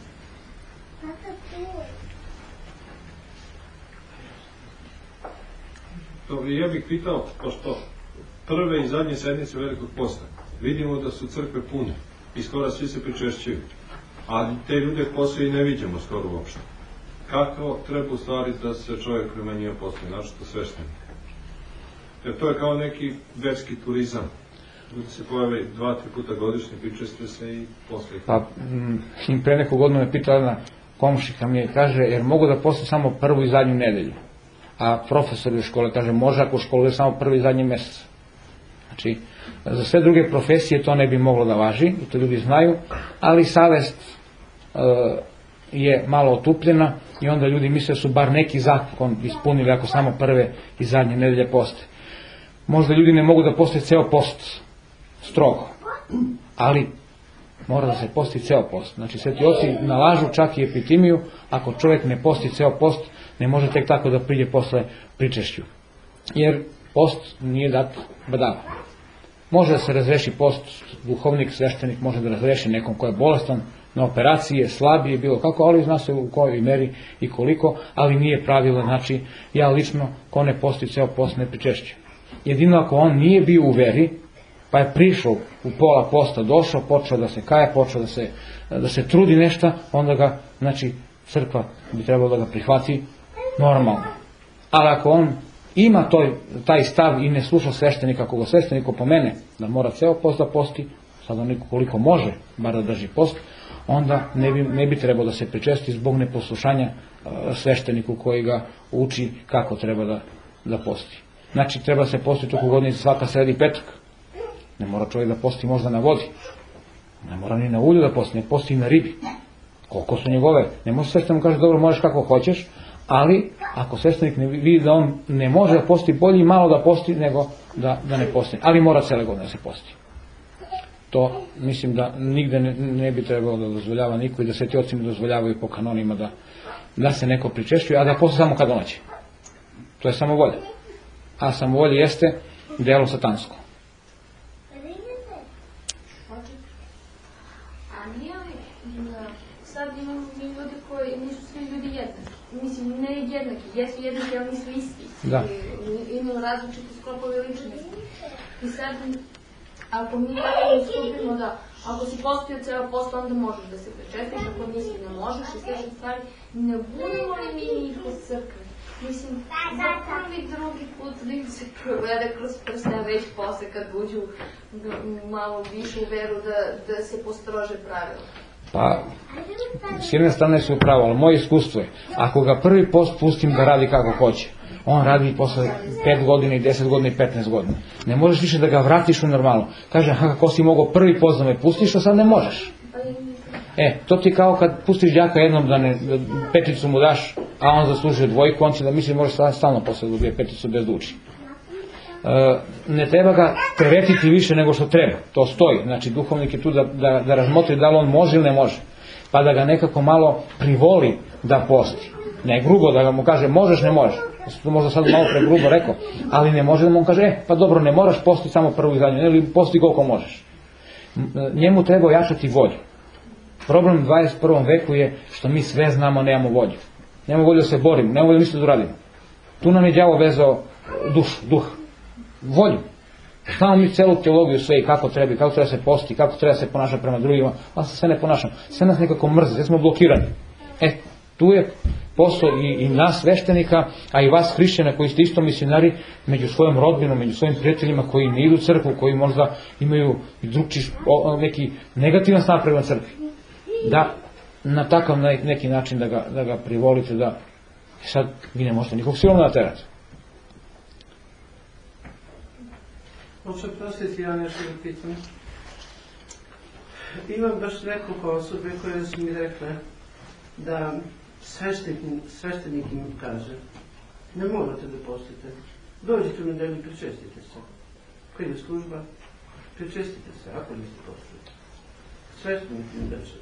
Dobro, ja bih pitao, pošto prve i zadnje sedmice Velikog posta, vidimo da su crkve pune i skoro svi se pričešćuju, a te ljude posle i ne viđamo skoro uopšte. Kako treba u stvari da se čovjek prema njima postavi, naročito sveštenik? Jer to je kao neki verski turizam. Ljudi se pojave 2-3 puta godišnje, pričeste se i posle. Pa, pre neku godinu me pitala jedna komšika, mi je kaže, jer mogu da postoji samo prvu i zadnju nedelju. A profesor u škole kaže, može ako u školu je samo prvi i zadnji mjesec. Znači, za sve druge profesije to ne bi moglo da važi, i to ljudi znaju, ali savest je malo otupljena, i onda ljudi misle su bar neki zakon ispunili ako samo prve i zadnje nedelje poste. Možda ljudi ne mogu da poste ceo post strogo, ali mora da se posti ceo post. Znači, sveti oci nalažu čak i epitimiju, ako čovjek ne posti ceo post, ne može tek tako da priđe posle pričešću. Jer post nije dat badava. Može da se razreši post, duhovnik, sveštenik može da razreši nekom ko je bolestan, na operacije, slabije, bilo kako, ali zna se u kojoj meri i koliko, ali nije pravilo, znači, ja lično, ko ne posti ceo post, ne pričešće. Jedino ako on nije bio u veri, pa je prišao u pola posta, došao, počeo da se kaje, počeo da se trudi nešto, onda ga, znači, crkva bi trebalo da ga prihvati normalno. Ali ako on ima taj stav i ne sluša sveštenika, ako ga sveštenik opomene da mora ceo post da posti, sad onoliko koliko može, bar da drži post, onda ne bi trebalo da se pričesti zbog neposlušanja svešteniku koji ga uči kako treba da posti. Znači, treba se posti toku godine svaka sreda i petak. Ne mora čovjek da posti možda na vodi. Ne mora ni na ulju da posti, ne posti i na ribi. Koliko su njegove. Ne može sveštenik kaže, dobro, možeš kako hoćeš, ali ako sveštenik ne vidi da on ne može da posti, bolje malo da posti nego da ne posti. Ali mora cele godine da se posti. To mislim da nigde ne bi trebalo da dozvoljava niko i da sveti oci ne dozvoljavaju po kanonima da se neko pričešćuje, a da posti samo kad dođe. To je samovolja. A samovolja jeste delo satansko. Sad imamo mi ljudi koji nisu svi ljudi jednaki. Mislim, ne jednaki, jesu jednaki, ali nisu isti. Da. Imamo različite sklopove ličnosti. I sad, ako mi tako ustupimo da, ako si postio ceo posto, onda možeš da se pričestiš, ako nisi ne možeš i slične stvari, ne budemo li mi njih od crkve? Mislim, za prvi drugi put da im se provede kroz prste, a već posle kad uđu malo više u veru da se postrože pravila. Pa, s jedne strane su upravo, ali moje iskustvo je, ako ga prvi post pustim da radi kako hoće, on radi i posle 5 godina i 10 godina i 15 godina. Ne možeš više da ga vratiš u normalno. Kaže, aha, kako si mogao prvi post da me pustiš, a sad ne možeš. To ti kao kad pustiš đaka jednom da peticu mu daš, a on zaslužuje dvojku, on će da misli može stalno posle da dobije peticu bez da uči. Ne treba ga teretiti više nego što treba, to stoji, znači duhovnik je tu da razmotri da li on može ili ne može, pa da ga nekako malo privoli da posti, ne grubo da mu kaže možeš, ne možeš, možda sad malo pre grubo rekao, ali ne može da mu kaže pa dobro, ne moraš posti samo prvu i zadnju, ili posti koliko možeš. Njemu treba ojačati volju. Problem u 21. veku je što mi sve znamo, nemamo volju. Nemamo volju da se borimo, nemamo volju ništa da uradimo. Tu nam je đavo vezao duh, volju. Znamo mi celu teologiju sve i kako treba se posti, kako treba se ponašati prema drugima, ali se sve ne ponašamo. Sve nas nekako mrze, sve smo blokirani. Tu je posao i nas sveštenika, a i vas hrišćana koji ste isto misionari, među svojom rodbinom, među svojim prijateljima koji ne idu u crkvu, koji možda imaju neki negativan stav prema crkvi. Da na takav neki način da ga privolite, da sad vi ne možete nikog silom naterati. Hoće prostiti, ja nešto da pitam. Imam baš nekoliko osobe koje su mi rekle da sveštenik im kaže ne morate da postite. Dođite u nedelju i pričestite se. Kad je služba, pričestite se, ako niste postili. Sveštenik im reče.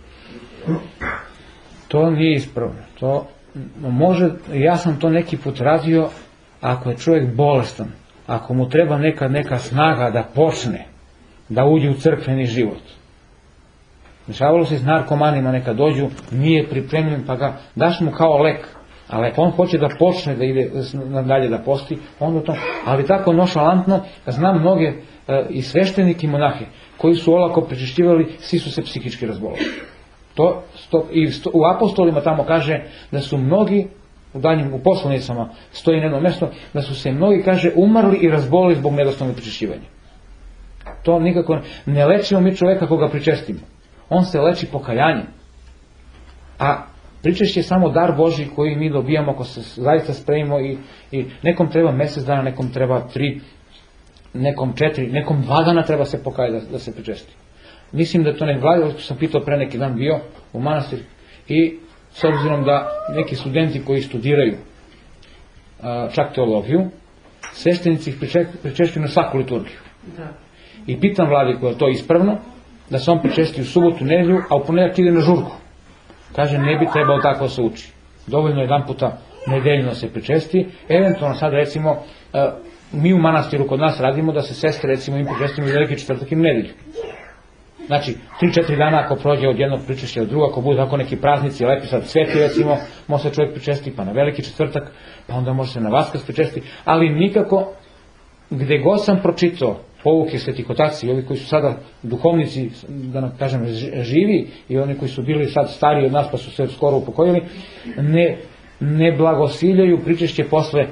To nije ispravno. To može, ja sam to neki put radio, ako je čovjek bolestan, ako mu treba neka snaga da počne, da uđe u crkveni život. Dešavalo se s narkomanima, neka dođu, nije pripremljen, pa ga daš mu kao lek, ali ako on hoće da počne da ide nadalje da posti, onda to, ali tako nošalantno, znam mnoge i sveštenike i monahe, koji su olako prečišćivali, svi su se psihički razbolili. I u apostolima tamo kaže da su mnogi, u poslanicama stoji na jedno mesto, da su se mnogi, kaže, umrli i razbolili zbog nedostatnog prečišćivanja. To nikako ne lečimo mi čoveka koga pričestimo. On se leči pokajanjem. A pričešće je samo dar Božji koji mi dobijamo ako se zaista spremimo i nekom treba mesec dana, nekom treba 3, nekom 4, nekom 2 dana treba se pokajati da se pričesti. Mislim da to ne vlada, sam pitao pre neki dan bio u manastir i s obzirom da neki studenti koji studiraju čak teologiju, sveštenici ih pričešćuju na svaku liturgiju. I pitam vladiku je to ispravno, da se on pričesti u subotu, nedelju, a u ponedeljak ide na žurku. Kaže, ne bi trebalo tako se uči. Dovoljno jedan puta nedeljno se pričesti, eventualno sad recimo, mi u manastiru kod nas radimo da se sestre recimo im pričestimo i veliki četvrtak i nedelju. Znači, 3-4 dana ako prođe od jednog pričešća od drugog, ako bude tako neki praznici, lepi sad sveti recimo, može se čovjek pričesti pa na veliki četvrtak, pa onda može se na Vaskrs pričesti, ali nikako, gde god sam pročitao pouke svetih otaca i ovi koji su sada duhovnici, da nam kažem, živi i oni koji su bili sad stariji od nas pa su se skoro upokojili, ne blagosiljaju pričešće posle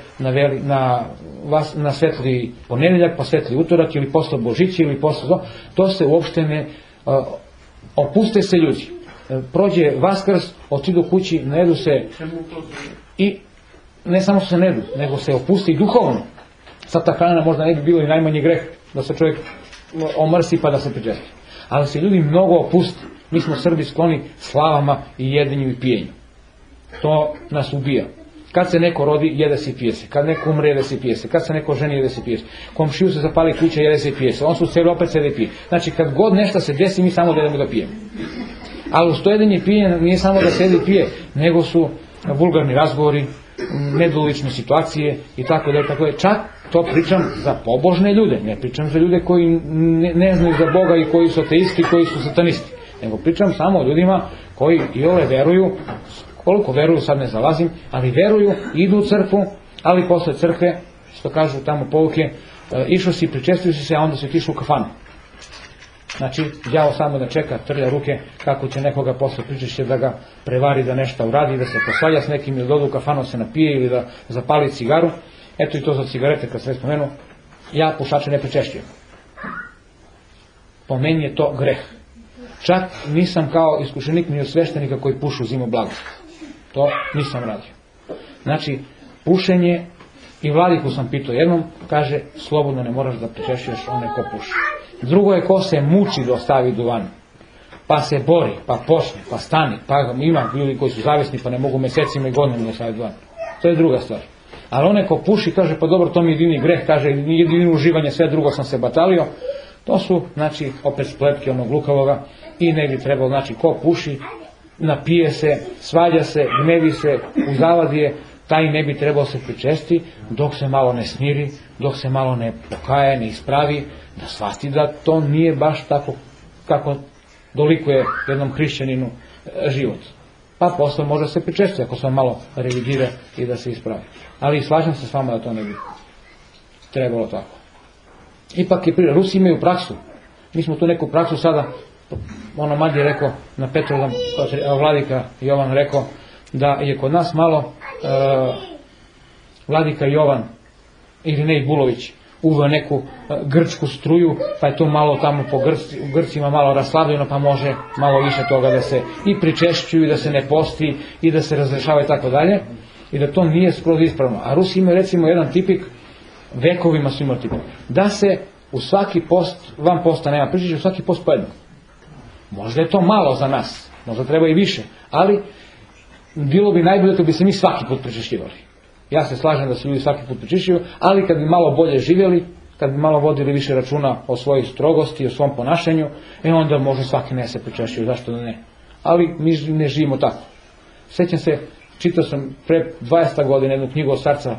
na svetli ponedeljak, pa svetli utorak ili posle Božića ili posle to se uopšte ne opuste se ljudi. Prođe Vaskrs, otidu kući, nedu se i ne samo se nedu, nego se opuste i duhovno. Sad ta hrana možda ne bi bilo i najmanji greh da se čovjek omrsi pa da se pričesti. Ali se ljudi mnogo opuste. Mi smo Srbi skloni slavama i jedenju i pijenju. To nas ubija. Kad se neko rodi, jede se i pije se. Kad neko umre, jede se i pije se. Kad se neko ženi, jede se i pije se. Komšiju se zapali kuća, jede se i pije se. On su seli, opet sede i pije. Znači, kad god nešto se desi, mi samo jedemo da pijemo. Ali uz to jedenje i pijenje nije samo da sedi i pije, nego su vulgarni razgovori, nedolične situacije i tako da. Čak to pričam za pobožne ljude, ne pričam za ljude koji ne znaju za Boga i koji su ateisti, koji su satanisti, nego pričam samo o ljudima koji i ove veruju, koliko veruju sad ne zalazim, ali veruju, idu u crkvu, ali posle crkve, što kažu tamo pouke, išao si, pričestio si se, a onda si otišao u kafanu. Znači, đavo samo da čeka, trlja ruke, kako će nekoga posle pričešće da ga prevari, da nešto uradi, da se posvalja s nekim, ili da ode u kafanu se napije, ili da zapali cigaru. Eto i to za cigarete, kad sve spomenu. Ja pušače ne pričešćujem. Po meni je to greh. Čak nisam kao iskušenik ni od sveštenika koji pušu zimu blagost. To nisam radio. Znači, pušenje, i vladiku sam pitao jednom, kaže, slobodno ne moraš da pričešćuješ one ko puši. Drugo je ko se muči da ostavi duvan. Pa se bori, pa počne, pa stane, pa ima ljudi koji su zavisni, pa ne mogu mesecima i godinama da ostavi duvan. To je druga stvar. Ali one ko puši, kaže, pa dobro, to mi je jedini greh, kaže, jedino uživanje, sve drugo sam se batalio. To su, znači, opet spletke onog lukavoga i ne bi trebalo, znači, ko puši, napije se, svađa se, gnevi se, uzavadi je, taj ne bi trebao se pričesti dok se malo ne smiri, dok se malo ne pokaje, ne ispravi, da shvati da to nije baš tako kako dolikuje jednom hrišćaninu život. Pa posle može se pričesti ako se malo revidira i da se ispravi. Ali slažem se s vama da to ne bi trebalo tako. Ipak je Rusi imaju praksu. Mi smo tu neku praksu sada, ono Mad je rekao na Petrovdan, vladika Jovan rekao da je kod nas malo vladika Jovan Irinej Bulović uveo neku grčku struju, pa je to malo tamo po Grcima malo raslavljeno, pa može malo više toga da se i pričešćuju, da se ne posti i da se razrešava i tako dalje, i da to nije skroz ispravno. A Rusi imaju recimo jedan tipik, vekovima su imali tipik, da se u svaki post, van posta nema pričešća, u svaki post po jednom. Možda je to malo za nas, možda treba i više, ali bilo bi najbolje kad bi se mi svaki put pričešćivali. Ja se slažem da se ljudi svaki put pričešćuju, ali kad bi malo bolje živjeli, kad bi malo vodili više računa o svojoj strogosti, o svom ponašanju, onda može svaki ne se pričešćuju, zašto da ne. Ali mi ne živimo tako. Sjećam se, čitao sam pre 20 godina jednu knjigu od starca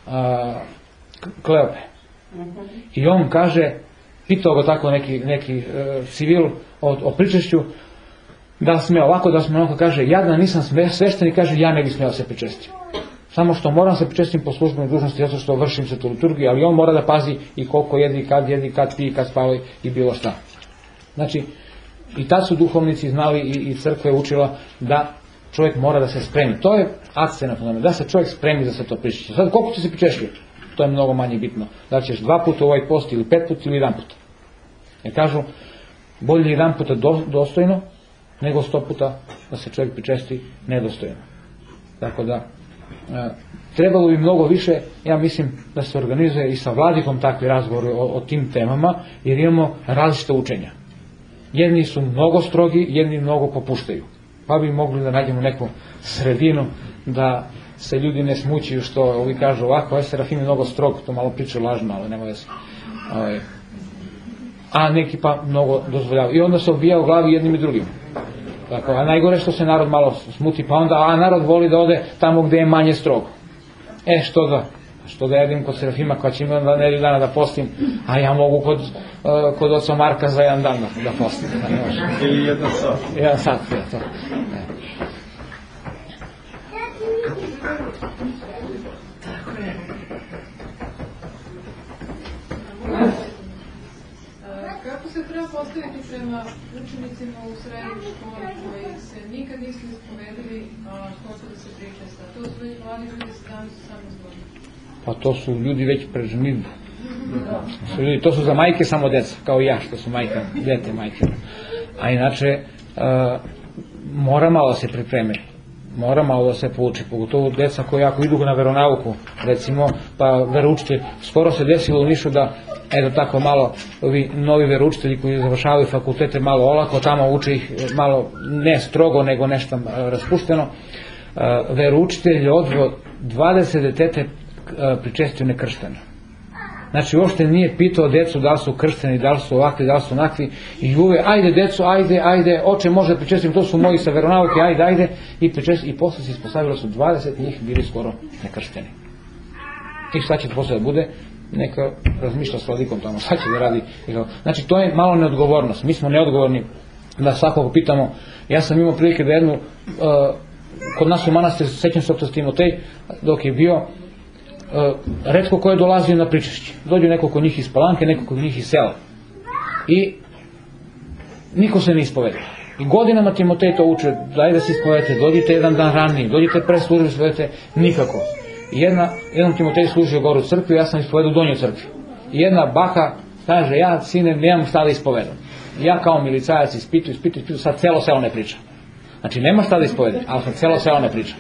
Kleope. I on kaže, pitao ga tako neki civil o pričešću, da sme ovako, da sme onako, kaže, ja da nisam sveštenik, kaže, ja ne bi smjela se pričestiti. Samo što moram se pričestim po službenoj dužnosti, zato što vršim se tu liturgiju, ali on mora da pazi i koliko jedi, kad pije, kad spava i bilo šta. Znači, i tad su duhovnici znali i crkva je učila da čovjek mora da se spremi. To je akcenat, da se čovjek spremi za se to pričešće. Sad, koliko će se pričešćiti? To je mnogo manje bitno. Da ćeš 2 puta u ovaj post ili 5 puta ili 1 puta. Jer kažu, bolje 1 puta dostojno, nego 100 puta da se čovjek pričesti nedostojno. Tako da, trebalo bi mnogo više, ja mislim, da se organizuje i sa vladikom takvi razgovori o tim temama, jer imamo različite učenja. Jedni su mnogo strogi, jedni mnogo popuštaju. Pa bi mogli da nađemo neku sredinu, da se ljudi ne smućuju što ovi kažu ovako, ovaj Serafim je mnogo strog, to malo priča lažno, ali nema veze. A neki pa mnogo dozvoljavaju. I onda se obija u glavi jednim i drugim. Tako, a najgore što se narod malo smuti, pa onda, narod voli da ode tamo gde je manje strogo. Što da jedim kod Serafima, koja će imati nedelju dana da postim, a ja mogu kod oca Marka za 1 dan da postim. Ili 1 sat. 1 sat, to. Tako je. Kako se treba postaviti prema učenicima u srednjoj školi koji se nikad nisu ispovedili, a hoće da se pričesta? To su već mladi ljudi 17-18 godina. Pa to su ljudi već prežmili. To su za majke samo deca, kao ja što su majka, dete majke. A inače, mora malo se pripreme. Mora malo da se pouči, pogotovo deca koji ako idu na veronauku, recimo, pa veroučitelj, skoro se desilo u Nišu da, eto tako malo, ovi novi veroučitelji koji završavaju fakultete malo olako, tamo uče ih malo ne strogo, nego nešto raspušteno, veroučitelj je odveo 20 detete pričestio nekršteno. Znači, uopšte nije pitao decu da li su kršteni, da li su ovakvi, da li su onakvi, i uvek, ajde deco, ajde, oče može da pričestim, to su moji sa veronauke, ajde, i posle se ispostavilo su 20 njih bili skoro nekršteni. I šta će posle da bude? Neka razmišlja s vladikom tamo, šta će da radi. Znači, to je malo neodgovornost. Mi smo neodgovorni da svakog pitamo. Ja sam imao prilike da jednu, kod nas u manastir, sećam se otac Timotej, dok je bio, retko ko je dolazio na pričešće. Dođe neko kod njih iz Palanke, neko kod njih iz sela. I niko se ne ispoveda. I godinama Timotej to uče, daj da se ispovedete, dođite jedan dan ranije, dođite pre službe, ispovedete, nikako. I jedan Timotej služio gore u crkvi, ja sam ispovedao u donjoj crkvi. I jedna baka kaže, ja sine nemam šta da ispovedam. Ja kao milicajac ispitujem, sad celo selo ne priča. Znači nema šta da ispovede, ali sad celo selo ne priča.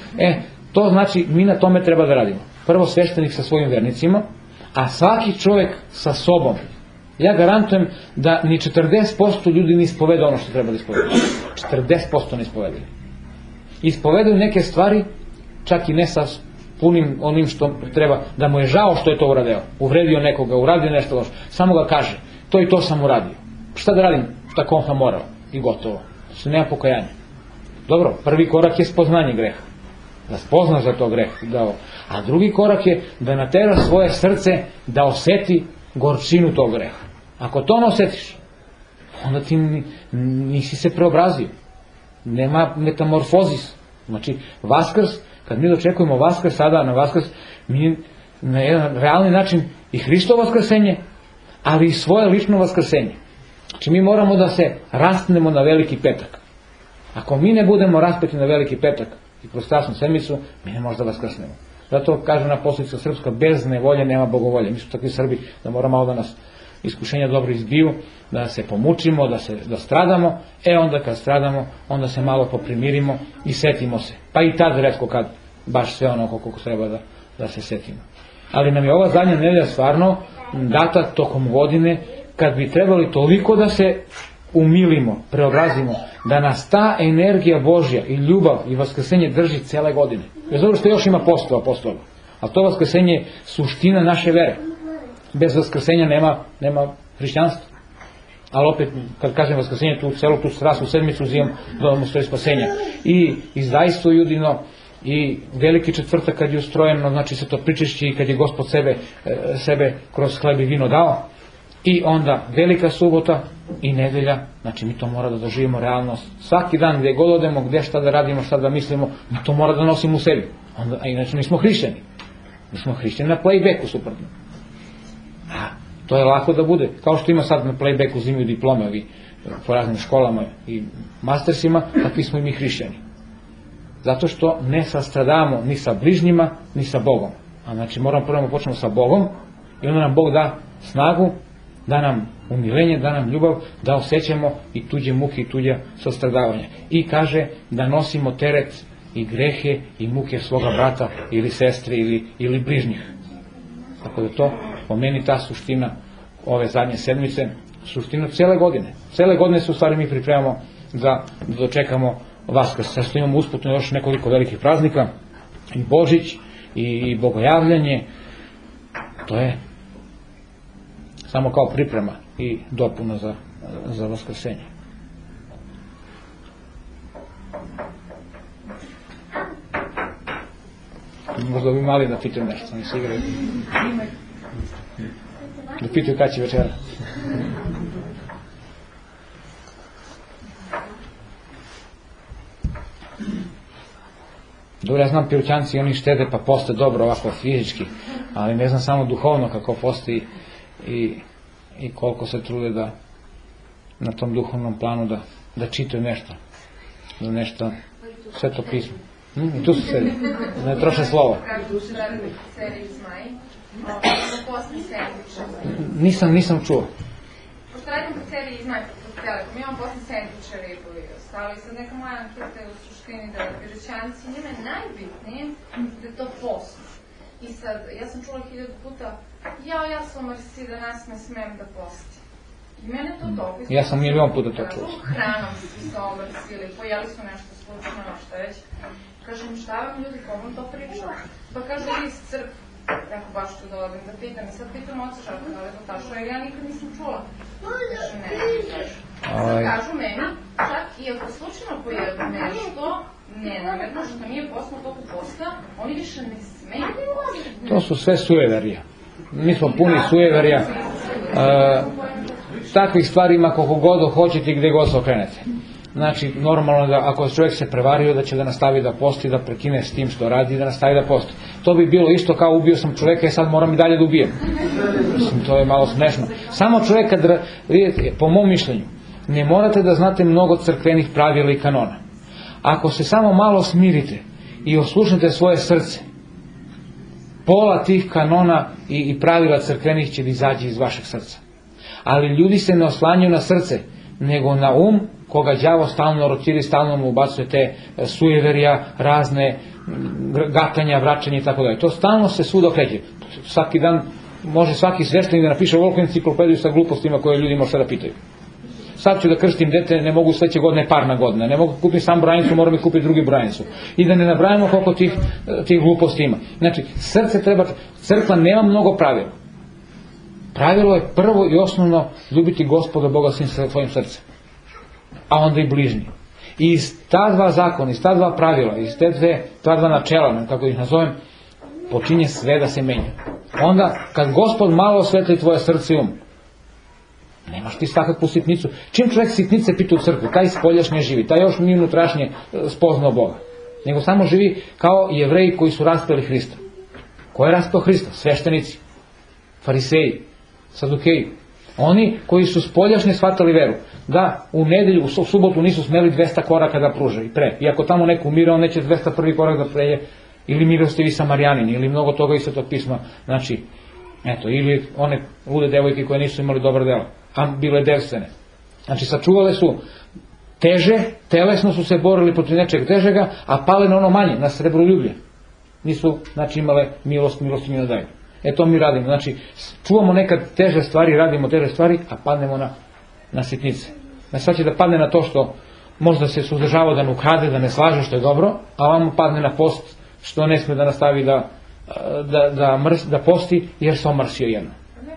To znači mi na tome treba da radimo. Prvo sveštenik sa svojim vernicima, a svaki čovjek sa sobom. Ja garantujem da ni 40% ljudi ne ispoveda ono što treba da ispoveda. 40% ne ispovedaju. Ispovedaju neke stvari, čak i ne sa punim onim što treba, da mu je žao što je to uradio. Uvredio nekoga, uradio nešto loše. Samo ga kaže, to i to sam uradio. Šta da radim? Tako sam morao. I gotovo. Znači, nema pokajanja. Dobro, prvi korak je spoznanje greha. Da spoznaš da to greh. A drugi korak je da natera svoje srce da oseti gorčinu tog greha. Ako to ne osetiš, onda ti nisi se preobrazio. Nema metamorfozis. Znači, Vaskrs, kad mi dočekujemo Vaskrs, sada na Vaskrs, mi na jedan realni način i Hristovo vaskrsenje, ali i svoje lično vaskrsenje. Znači, mi moramo da se raspnemo na Veliki petak. Ako mi ne budemo raspeti na Veliki petak i kroz Strašnu sedmicu, mi ne možemo da vaskrsnemo. Zato kaže na poslovica srpska, bez nevolje nema bogovolje. Mi smo takvi Srbi da moramo malo da nas iskušenja dobro izbiju, da se pomučimo, da stradamo, onda kad stradamo, onda se malo poprimirimo i setimo se. Pa i tad retko kad baš sve ono koliko treba da se setimo. Ali nam je ova zadnja nedelja stvarno data tokom godine, kad bi trebali toliko da se umilimo, preobrazimo, da nas ta energija Božja i ljubav i vaskrsenje drži cele godine. Bez obzira što još ima apostola. Ali to vaskrsenje je suština naše vere. Bez vaskrsenja nema hrišćanstva. Ali opet, kad kažem vaskrsenje, celu tu Strašnu sedmicu uzimam do svoje spasenja. I izdajstvo judino, i Veliki četvrtak kad je ustrojeno, znači se to pričešće i kad je Gospod sebe kroz hleb i vino dao. I onda Velika subota i nedelja, znači mi to mora da doživimo realnost. Svaki dan gdje god odemo, gdje šta da radimo, šta da mislimo, mi to mora da nosimo u sebi. A inače nismo hrišćani. Mi smo hrišćani na playbacku suprotno. A to je lako da bude. Kao što ima sad na playbacku uzimaju diplome ovi po raznim školama i mastersima, takvi smo i mi hrišćani. Zato što ne sastradamo ni sa bližnjima, ni sa Bogom. A znači moramo prvo počnemo sa Bogom i onda nam Bog da snagu, da nam umilenje, da nam ljubav, da osjećamo i tuđe muke i tuđa sastradavanja. I kaže da nosimo teret i grehe i muke svoga brata ili sestre ili bližnjih. Tako da to po meni ta suština ove zadnje sedmice, suština cele godine. Cele godine se u stvari mi pripremamo da dočekamo Vaskrs. Sad što imamo usputno još nekoliko velikih praznika, i Božić, i Bogojavljanje. To je samo kao priprema i dopuna za vaskrsenje. Možda bi mali da pitaju nešto, oni se igraju. Da pitaju kada će večera. Dobro, ja znam Piroćanci, oni štede pa poste dobro ovako fizički, ali ne znam samo duhovno kako postoji i koliko se trude da na tom duhovnom planu da čitaju nešto, da nešto Sveto pismo. I tu su sedi, da ne troše slova. Nisam čuo. Pošto radim po seriji Zmaj, mi imamo posle sendviče, ribu i ostalo, i sad neka moja anketa je u suštini da Piroćanci, njima je najbitnije da je to post. I sad, ja sam čula 1000 puta, ja sam Marsi, danas ne smem da postim. I mene to toliko... Ja sam milion puta to čuo. Hranom su se omrsili, pojeli su nešto slučajno, što već. Kažem, šta vam ljudi, ko vam to priča? Pa kaže, vi iz crkve. Rekao, baš ću da odem da pitam. I sad pitam oca Žarka da li je to tačno, jer ja nikad nisam čula. Kaže, ne, sad kažu meni, čak i ako slučajno pojedu nešto, nenamerno, što nije posla toku posta, oni više ne smeju. To su sve sujeverija. Mi smo puni sujeverija. Takvih stvari ima koliko god hoćete i gde god se okrenete. Znači, normalno da ako čovjek se prevario da će da nastavi da posti, da prekine s tim što radi i da nastavi da posti. To bi bilo isto kao ubio sam čovjeka i sad moram i dalje da ubijem. Mislim, to je malo smešno. Samo čovjek kad, vidite, po mom mišljenju, ne morate da znate mnogo crkvenih pravila i kanona. Ako se samo malo smirite i oslušnete svoje srce, pola tih kanona i pravila crkvenih će da izađe iz vašeg srca. Ali ljudi se ne oslanjaju na srce, nego na koga đavo stalno rotiri, stalno mu ubacuje te sujeverija, razne gatanja, vraćanja i tako dalje. To stalno se svuda okreće. Svaki dan može svaki sveštenik da napiše veliku enciklopediju sa glupostima koje ljudi može da pitaju. Sad ću da krstim dete, ne mogu sledeće godine parna godina, ne mogu kupiti sam brojanicu, moram i kupiti drugi brojanicu. I da ne nabrajamo koliko tih gluposti ima. Znači, srce treba, crkva nema mnogo pravila. Pravilo je prvo i osnovno ljubiti Gospoda Boga svim svojim srcem, a onda i bližnji. I iz ta dva zakona, iz ta dva pravila, iz ta dva načela, kako ih nazovem, počinje sve da se menja. Onda, kad Gospod malo osvetli tvoje srce i nemaš ti svakakvu sitnicu. Čim čovjek sitnice pita u crkvu, taj spoljašnje živi, taj još nije unutrašnje spoznao Boga. Nego samo živi kao Jevreji koji su raspeli Hrista. Ko je raspeo Hrista? Sveštenici, fariseji, sadukeji. Oni koji su spoljašnje shvatali veru. Da u nedelju, u subotu nisu smeli 200 koraka da pruže i pre. I ako tamo neko umire, on neće 201. korak da preje. Ili milostivi Samarijanin, ili mnogo toga iz Svetog pisma. Znači, eto, ili one lude devojke koje nisu imali dobra dela, a bile devstvene. Znači, sačuvale su teže, telesno su se borili protiv nečeg težega, a pale na ono manje, na srebroljublje. Nisu, znači, imale milost mi ne daju. To mi radimo. Znači, čuvamo nekad teže stvari, radimo teže stvari, a padnemo na sitnice. Znači, sad će da padne na to što možda se suzdržava da ne ukrade, da ne slaže, što je dobro, a vamo padne na post, što ne sme da nastavi da posti, jer se omrsio jedno.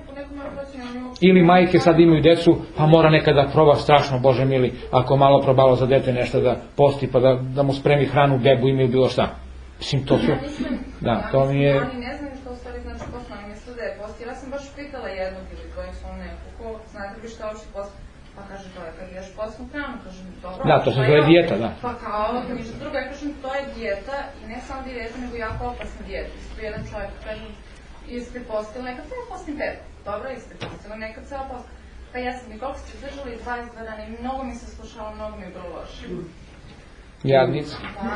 Ili majke sad imaju decu, pa mora nekad da proba strašno, Bože mili, ako malo probalo za dete nešto da posti, pa da mu spremi hranu, bebu, imaju bilo šta. Mislim, to su... Da, to mi je... Oni ne znaju što u stvari znači post, oni misle da je post. Ja sam baš pitala jednog ili dvojeg su nekako, znate li šta uopšte post? Pa kaže, to je kad ješ postnu hranu, kažem, dobro. Da, to se zove dijeta, da. Pa kao, ništa drugo, ja kažem, to je dijeta i ne samo dijeta, nego jako opasna dijeta. Isto jedan čovjek, kažem, ispred postila, nekad sam postim petak. Dobro, ispred postila, nekad ceo post. Pa ja sam i koliko ste držali 22 dana i mnogo mi se slušalo, mnogo mi je bilo loše. Jadnica.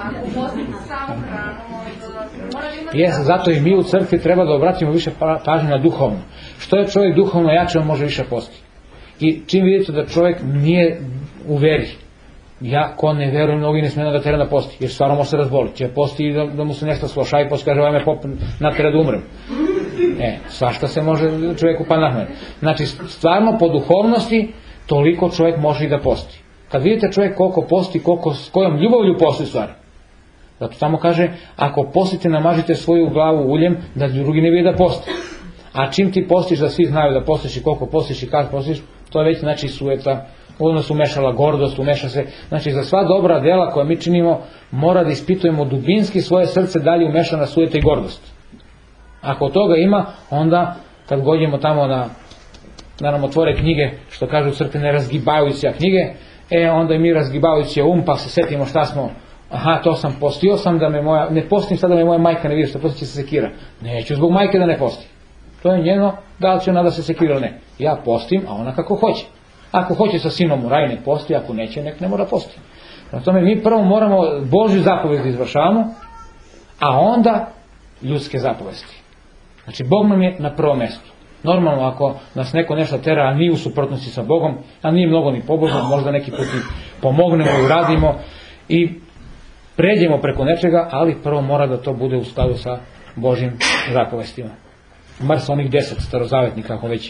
Samo hranu, Jes, zato i mi u crkvi treba da obratimo više pažnje na duhovno. Što je čovjek duhovno jače, on može više posti. I čim vidite da čovjek nije u veri, ko ne veruje, mnogi ne smije da tera da posti, jer stvarno može se razboliti. Će posti i da mu se nešto sloša i posti kaže, ovaj me pop natera da umrem. Svašta se može čovjeku pa nahmeti. Znači, stvarno po duhovnosti toliko čovjek može i da posti. Kad vidite čovjek koliko posti, s kojom ljubavlju posti stvari. Zato tamo kaže, ako postite, namažite svoju glavu uljem, da drugi ne vidi da posti. A čim ti postiš, da svi znaju da postiš i koliko postiš i kad postiš, to je već znači sueta, odnos umešala gordost, umeša se. Znači, za sva dobra dela koja mi činimo, mora da ispitujemo dubinski svoje srce, da li umešana sueta i gordost. Ako toga ima, onda kad godimo tamo da nam otvore knjige, što kažu u crkvi, ne razgibajuće knjige, onda i mi razgibavajući pa se setimo šta smo, to sam postio sam da me moja, ne postim sad da me moja majka ne vidi, što posti će se sekira. Neću zbog majke da ne posti. To je njeno, da li će ona da se sekira ili ne. Ja postim, a ona kako hoće. Ako hoće sa sinom u raj, nek posti, ako neće, nek ne mora posti. Na tome mi prvo moramo Božju zapovest da izvršavamo, a onda ljudske zapovesti. Znači, Bog nam je na prvom mjestu. Normalno, ako nas neko nešto tera, a nije u suprotnosti sa Bogom, a nije mnogo ni pobožno, možda neki put i pomognemo i uradimo i pređemo preko nečega, ali prvo mora da to bude u skladu sa Božjim zapovestima. Bar sa onih 10 starozavetnih, kako već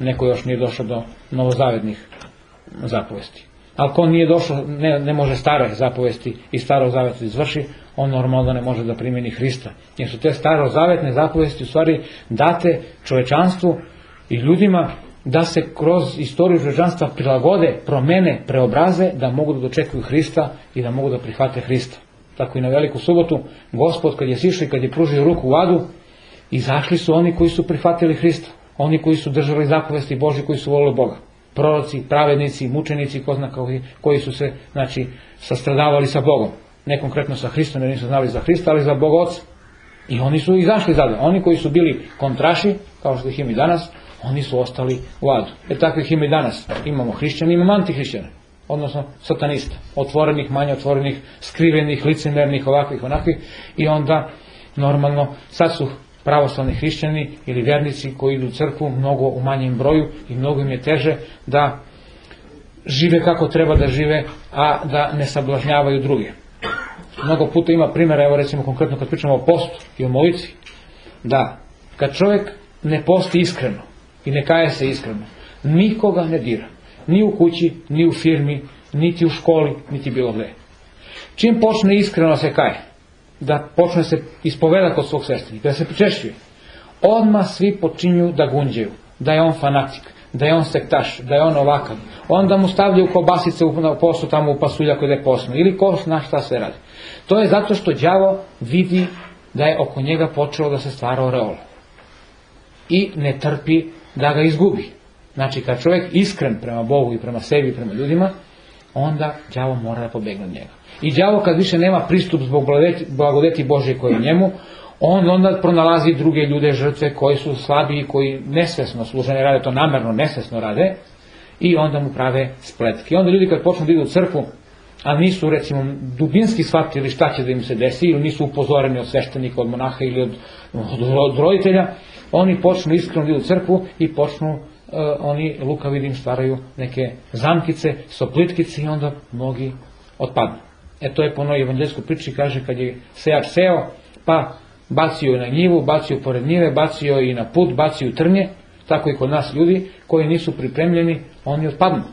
neko još nije došao do novozavetnih zapovesti. Ali ko nije došao, ne može stare zapovesti i starozaveta da izvrši, on normalno ne može da primjeni Hrista. Jer su te starozavetne zapovesti u stvari date čovečanstvu i ljudima da se kroz istoriju čovečanstva prilagode, promene, preobraze, da mogu da dočekuju Hrista i da mogu da prihvate Hrista. Tako i na Veliku subotu, Gospod kad je sišao i kad je pružio ruku u adu, izašli su oni koji su prihvatili Hrista, oni koji su držali zapovesti Božje, koji su volili Boga. Proroci, pravednici, mučenici, ko zna koji su se, znači, sastradavali sa Bogom. Ne konkretno sa Hristom, jer nisu znali za Hrista, ali za Boga Oca. I oni su izašli zada. Oni koji su bili kontraši, kao što ih ima i danas, oni su ostali u adu. Takvih ima i danas. Imamo hrišćane, imamo antihrišćane. Odnosno satanista. Otvorenih, manje otvorenih, skrivenih, licemernih, ovakvih, onakvih. I onda, normalno, sad su pravoslavni hrišćani ili vernici koji idu u crkvu mnogo u manjem broju i mnogo im je teže da žive kako treba da žive, a da ne sablažnjavaju druge. Mnogo puta ima primjera, evo recimo konkretno kad pričamo o postu i o molitvi, da kad čovjek ne posti iskreno i ne kaje se iskreno, nikoga ne dira. Ni u kući, ni u firmi, niti u školi, niti bilo gde. Čim počne iskreno se kaje, da počne se ispoveda kod svog sestrenika, da se pričešćuje, odmah svi počinju da gunđaju, da je on fanatik, da je on sektaš, da je on ovakav. Onda mu stavljaju kobasice u postu tamo u pasulja kada je posno, ili ko zna šta se radi. To je zato što đavo vidi da je oko njega počelo da se stvara oreola. I ne trpi da ga izgubi. Znači kad čovjek iskren prema Bogu i prema sebi i prema ljudima, onda đavo mora da pobegne od njega. I đavo kad više nema pristup zbog blagodeti Božje koje je njemu, on onda pronalazi druge ljude, žrtve koji su slabiji, koji nesvesno služe, ne rade to namerno, nesvesno rade, i onda mu prave spletke. I onda ljudi kad počnu da idu u crkvu, a nisu recimo dubinski shvatili šta će da im se desi, ili nisu upozoreni od sveštenika, od monaha ili od roditelja, oni počnu iskreno da idu u crkvu i počnu oni lukavi da im stvaraju neke zamkice, soplitkice i onda mnogi otpadnu. To je po onoj evanđelskoj priči, kaže kad je sejač seo, pa bacio na njivu, bacio pored njive, bacio i na put, bacio u trnje, tako i kod nas ljudi koji nisu pripremljeni, oni otpadnu.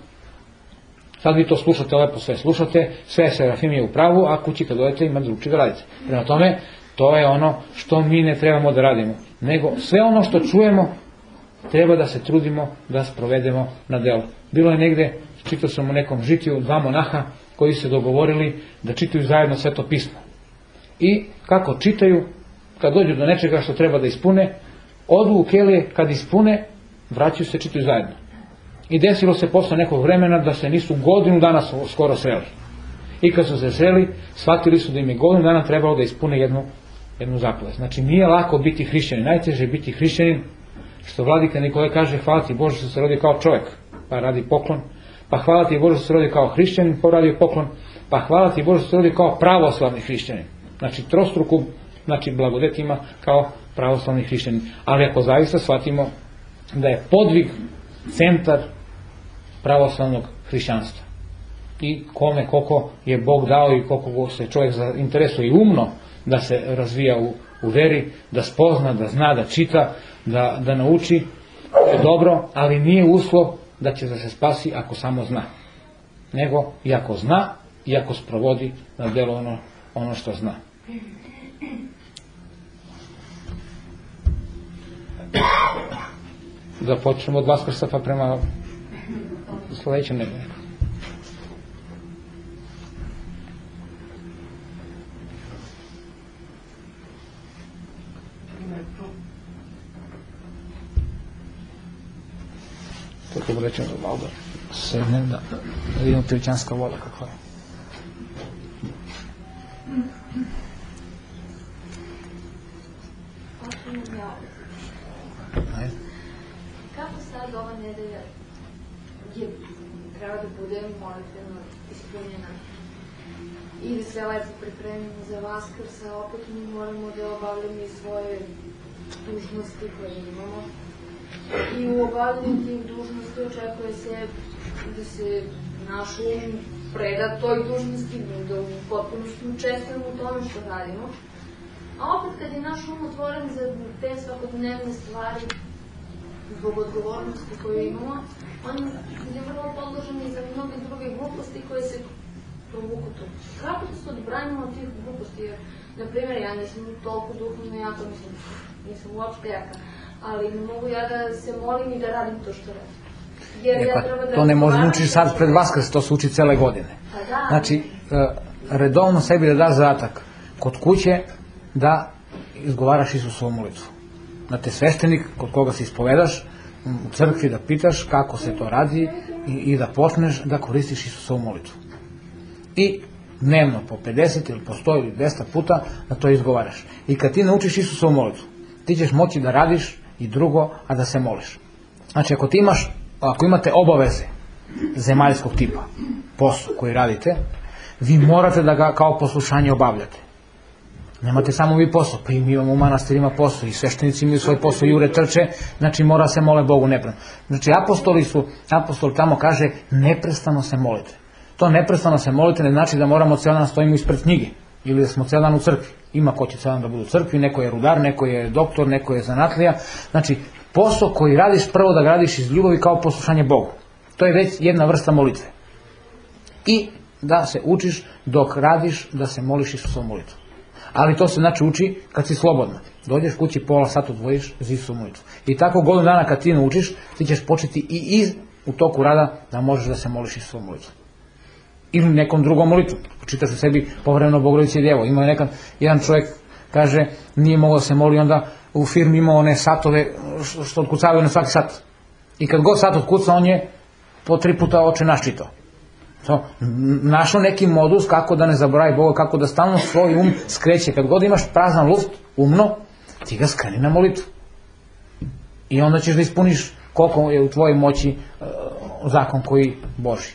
Sad vi to slušate, lepo sve slušate, sve Serafim je u pravu, a kući kad dojete ima drugčije da radite. Prema tome, to je ono što mi ne trebamo da radimo, nego sve ono što čujemo treba da se trudimo da sprovedemo na delo. Bilo je negde, čitao sam u nekom žitiju, 2 monaha koji se dogovorili da čitaju zajedno Sveto pismo. I kako čitaju, kad dođu do nečega što treba da ispune, odu u kelije, kad ispune, vraćaju se, čitaju zajedno. I desilo se posle nekog vremena da se nisu godinu dana skoro sreli. I kad su se sreli, shvatili su da im je godinu dana trebalo da ispune jednu zapovest. Znači nije lako biti hrišćanin, najteže je biti hrišćanin, što vladika Nikolaj kaže, hvala ti Bože što se rodi kao čovjek, pa radi poklon, pa hvala ti Bože što se rodi kao hrišćanin, pa radi poklon, pa hvala ti Bože što se rodi kao pravoslavni hrišćanin. Znači trostruku, znači blagodet ima kao pravoslavni hrišćanin. Ali ako zaista shvatimo da je podvig centar pravoslavnog hrišćanstva i kome koliko je Bog dao i koliko se čovjek interesuje i umno da se razvija u veri, da spozna, da zna, da čita, da nauči, to je dobro, ali nije uslov da će da se spasi ako samo zna. Nego i ako zna i ako sprovodi na delo ono što zna. Da počnemo od Vaskrsa pa prema sledećem nedelju. Tako da rečemo da malo da sednem da vidimo pilićanska voda kakva je. Kako sad ova nedelja treba da bude molitveno ispunjena i da sve lepo pripremimo za Vaskrs, a opet mi moramo da obavljamo i svoje dužnosti koje imamo. I u obavljanju tih dužnosti očekuje se da se naš um preda toj dužnosti, da u potpunosti učestvujemo u tome što radimo. A opet kad je naš um otvoren za te svakodnevne stvari, zbog odgovornosti koju imamo, on je vrlo podložan i za mnoge druge gluposti koje se provuku tu. Kako da se odbranimo od tih gluposti? Jer, na primjer, ja nisam toliko duhovno jaka, nisam uopšte jaka, ali ne mogu ja da se molim i da radim to što radim. To ne može uči sad pred Vaskrs, to se uči cele godine. Znači, redovno sebi da daš zadatak kod kuće da izgovaraš Isusovu molitvu. Da te sveštenik kod koga se ispovedaš u crkvi da pitaš kako se to radi i da počneš da koristiš Isusovu molitvu. I dnevno po 50 ili po 100 ili 200 puta da to izgovaraš. I kad ti naučiš Isusovu molitvu, ti ćeš moći da radiš i drugo, a da se moliš. Znači, ako imate obaveze zemaljskog tipa, posao koji radite, vi morate da ga kao poslušanje obavljate. Nemate samo vi posao, pa i mi imamo u manastirima posao i sveštenici imaju svoj posao i ure trče, znači mora se mole Bogu neprestano. Znači apostol tamo kaže neprestano se molite. To neprestano se molite ne znači da moramo cijel dan stojimo ispred knjige ili da smo cijel dan u crkvi. Ima ko će cijel dan da bude u crkvi, neko je rudar, neko je doktor, neko je zanatlija. Znači posao koji radiš prvo da ga radiš iz ljubavi kao poslušanje Bogu. To je već jedna vrsta molitve. I da se učiš dok radiš da se moliš Isusovu molitvu. Ali to se znači uči kad si slobodna. Dođeš kući, pola sata odvojiš za Isusovu molitvu. I tako godinu dana kad ti naučiš, ti ćeš početi i u toku rada da možeš da se moliš Isusovu molitvu. Ili nekom drugom molitvom. Čitaš u sebi povremeno Bogorodice i Djevo. Ima nekad jedan čovjek kaže nije mogao da se moli, onda u firmi imao one satove što otkucavaju na svaki sat. I kad god sat otkuca, on je po 3 puta Oče naš čitao. Našao neki modus kako da ne zaboravi Boga, kako da stalno svoj um skreće. Kad god imaš prazan luft umno, ti ga skreni na molitvu. I onda ćeš da ispuniš koliko je u tvojoj moći zakon koji Boži.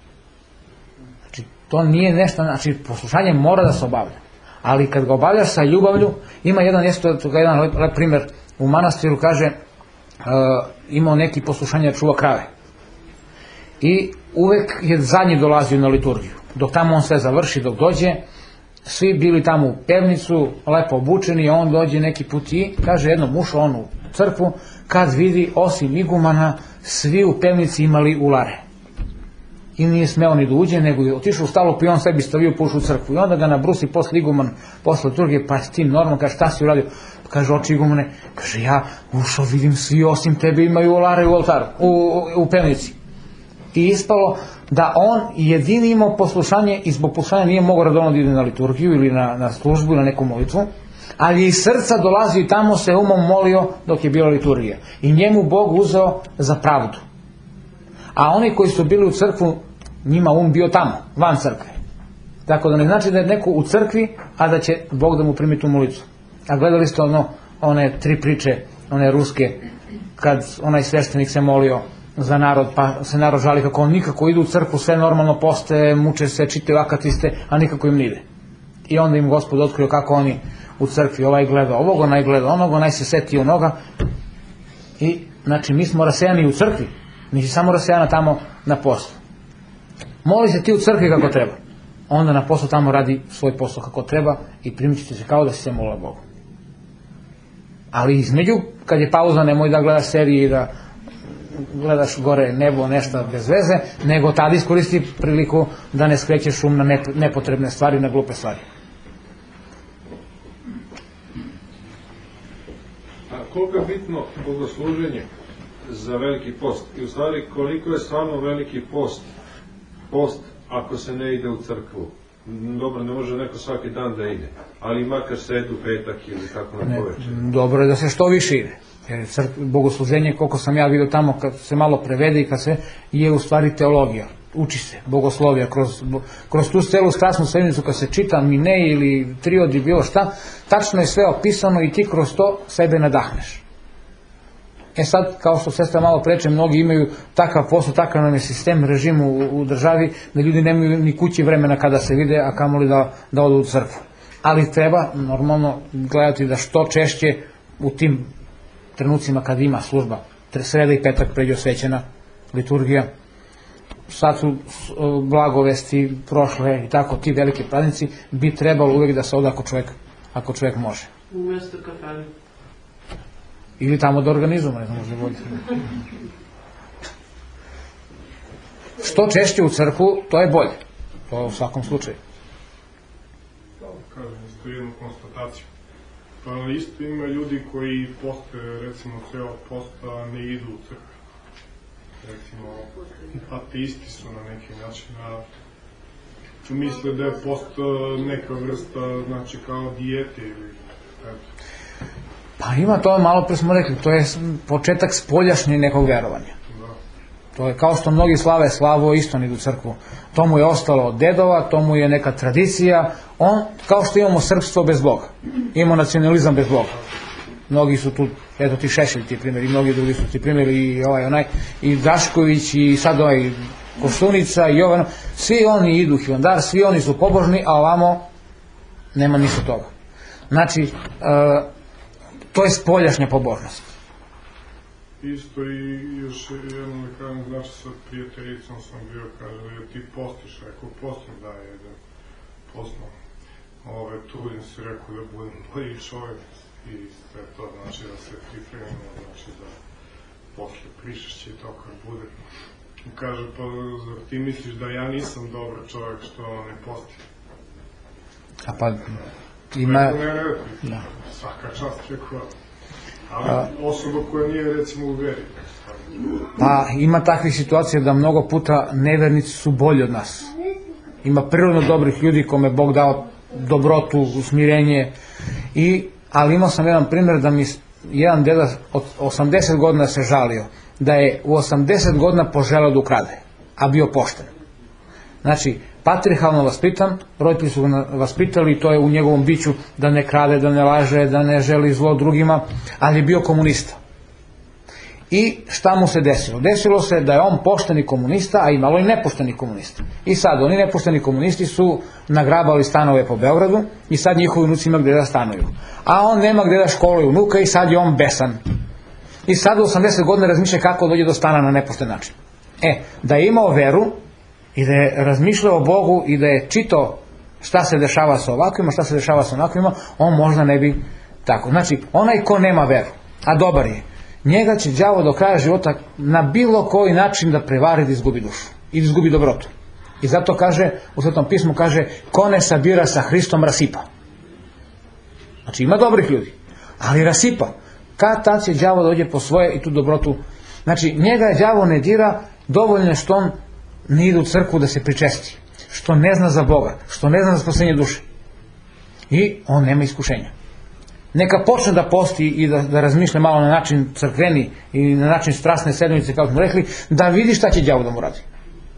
Znači, to nije nešto, znači, poslušanje mora da se obavlja. Ali kad ga obavljaš sa ljubavlju, ima jedan lep primjer u manastiru, kaže, imao neki poslušanje da čuva krave. I uvek je zadnji dolazio na liturgiju. Dok tamo on sve završi, dok dođe, svi bili tamo u pevnicu, lepo obučeni, on dođe neki put i, kaže, jednom ušao on u crkvu, kad vidi, osim igumana, svi u pevnici imali ulare. I nije smeo ni da uđe, nego je otišao u stalu, pa on sebi stavio pušu u crkvu. I onda ga nabrusi posle iguman, posle liturgije, pa ti normalno, kaže, šta si uradio? Kaže, oči igumane, kaže, ja ušao, vidim, svi osim tebe imaju ulare u oltaru, u pevnici. I ispalo da on jedini imao poslušanje i zbog poslušanja nije mogao redovno da ide na liturgiju ili na službu ili na neku molitvu, ali iz srca dolazio i tamo se umom molio dok je bila liturgija. I njemu Bog uzeo za pravdu. A oni koji su bili u crkvu, njima bio tamo, van crkve. Tako da ne znači da je neko u crkvi, a da će Bog da mu primi tu molitvu. A gledali ste one 3 priče, one ruske, kad onaj sveštenik se molio za narod, pa se narod žali kako on nikako idu u crkvu, sve normalno poste, muče se, čitaju akatiste, a nikako im ne ide. I onda im Gospod otkrio kako oni u crkvi, ovaj gleda ovog, onaj gleda onog, onaj se seti onoga. I znači mi smo rasejani u crkvi, nisi samo rasejana tamo na poslu. Moli se ti u crkvi kako treba, onda na poslu tamo radi svoj posao kako treba i primit ćete se kao da si se molila Bogu. Ali između, kad je pauza, nemoj da gledaš serije i da gledaš gore nebo, nešto bez veze, nego tada iskoristi priliku da ne skrećeš um na nepotrebne stvari, na glupe stvari. A koliko je bitno bogosluženje za veliki post? I u stvari koliko je stvarno veliki post ako se ne ide u crkvu? Dobro, ne može neko svaki dan da ide, ali makar sredu, petak ili tako na poveče. Dobro je da se što više ide. Jer bogosluženje, koliko sam ja vidio tamo, kad se malo prevede i kad se, je u stvari teologija. Uči se bogoslovija kroz tu celu strasnu sedmicu, kad se čita mine ili triodi, bilo šta, tačno je sve opisano i ti kroz to sebe nadahneš. E sad, kao što sestra malo preče, mnogi imaju takav posao, takav nam je sistem, režim u državi, da ljudi nemaju ni kući vremena kada se vide, a kamoli da odu u crkvu. Ali treba normalno gledati da što češće u tim trenucima kad ima služba, sreda i petak pređe osvećena liturgija, sad su blagovesti prošle i tako, ti veliki praznici, bi trebalo uvijek da se ode ako čovjek može. U mjesto kafane. Ili tamo da organizujemo, ne znam, možda bolje. Što češće u crkvu, to je bolje. To je u svakom slučaju. Kažem, isto jednu konstataciju. Pa isto ima ljudi koji poste, recimo, ceo posta ne idu u crkvu. Recimo, ateisti su na neki način, a misle da je post neka vrsta, znači, kao dijete ili... Pa ima to, malo pre smo rekli, to je početak spoljašnje nekog verovanja. To je kao što mnogi slave slavu, isto idu u crkvu. To mu je ostalo od dedova, to mu je neka tradicija. On, kao što imamo srpstvo bez Boga. Imamo nacionalizam bez Boga. Mnogi su tu, eto ti Šešelj ti primjer, i mnogi drugi su ti primjer, i i Dašković, i sad Koštunica, i svi oni idu u Hilandar, svi oni su pobožni, a ovamo nema ništa toga. Znači, to je spoljašnja pobožnost. Isto i još jedno da kažem, znači sa prijateljicom sam bio, kaže, da ti postiš, rekao, postim da je jedan posno, trudim se, rekao, da budem bolji čovjek i sve to, znači da se pripremimo, znači da posle prišešće i to kad bude. I kaže, pa zar ti misliš da ja nisam dobar čovjek što ne postim? A pa ima... Ne, svaka čast, rekao, ali osoba koja nije, recimo, u veri. Pa ima takvih situacija da mnogo puta nevernici su bolji od nas. Ima prirodno dobrih ljudi kome Bog dao dobrotu, smirenje. Ali imao sam jedan primjer da mi jedan deda od 80 godina se žalio da je u 80 godina poželao da ukrade, a bio pošten. Znači, patriarhalno vaspitan, roditelji su ga vaspitali i to je u njegovom biću da ne krade, da ne laže, da ne želi zlo drugima, ali je bio komunista. I šta mu se desilo? Desilo se da je on pošteni komunista, a imalo i nepošteni komunista. I sad, oni nepošteni komunisti su nagrabali stanove po Beogradu i sad njihovi unuci ima gde da stanuju. A on nema gde da školuje unuka i sad je on besan. I sad u 80 godina razmišlja kako dođe do stana na nepošten način. Da je imao veru i da je razmišljao o Bogu i da je čitao šta se dešava sa ovakvima, šta se dešava sa onakvima, on možda ne bi tako. Znači, onaj ko nema veru, a dobar je, njega će đavo do kraja života na bilo koji način da prevari da izgubi dušu i da izgubi dobrotu. I zato kaže, u Svetom pismu kaže, ko ne sabira sa Hristom rasipa. Znači, ima dobrih ljudi, ali rasipa. Kad tad će đavo dođe po svoje i tu dobrotu. Znači, njega đavo ne dira, dovoljno što on ne ide u crkvu da se pričesti, što ne zna za Boga, što ne zna za spasenje duše. I on nema iskušenja. Neka počne da posti i da razmišlja malo na način crkveni i na način strasne sedmice, kao smo rekli, da vidi šta će đavo da mu radi.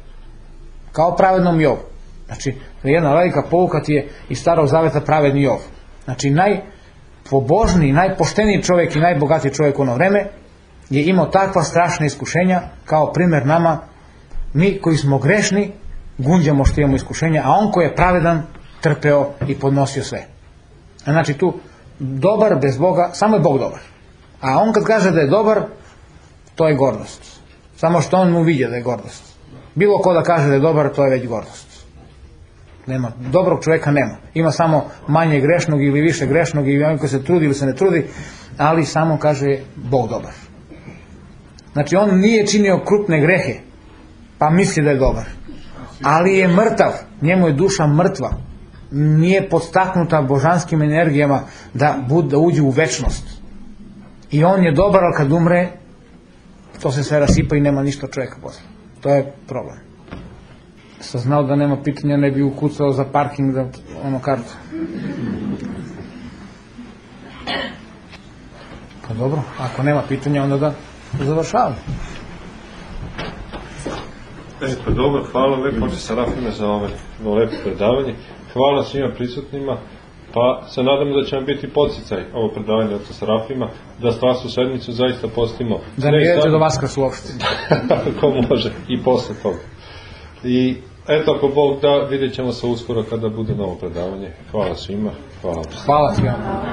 Kao pravednom Jovu. Znači, jedna velika pouka ti je iz Starog Zaveta pravedni Jov. Znači, najpobožniji, najpošteniji čovjek i najbogatiji čovjek u ono vreme je imao takva strašna iskušenja kao primjer nama. Mi koji smo grešni gunđamo što imamo iskušenja, a on koji je pravedan trpeo i podnosio sve. Znači tu dobar bez Boga, samo je Bog dobar. A on kad kaže da je dobar, to je gordost. Samo što on mu vidje da je gordost. Bilo ko da kaže da je dobar, to je već gordost. Nema, dobrog čovjeka nema. Ima samo manje grešnog ili više grešnog i on koji se trudi ili se ne trudi, ali samo kaže Bog dobar. Znači on nije činio krupne grehe, pa misli da je dobar. Ali je mrtav, njemu je duša mrtva. Nije podstaknuta božanskim energijama da uđe u večnost. I on je dobar, ali kad umre, to se sve rasipa i nema ništa čovjeka posle. To je problem. Sam znao da nema pitanja, ne bi ukucao za parking da kartu. Pa dobro, ako nema pitanja, onda da završavamo. Pa dobro, hvala lepo oče Serafime za ovo lepo predavanje. Hvala svima prisutnima, pa se nadamo da će vam biti podsticaj ovo predavanje oca Serafima, da strastu sedmicu zaista postimo. Da ne idete do Vaskrsa uopšte. Ako može, i posle toga. I eto, ako Bog da, vidjet ćemo se uskoro kada bude novo predavanje. Hvala svima. Hvala svima.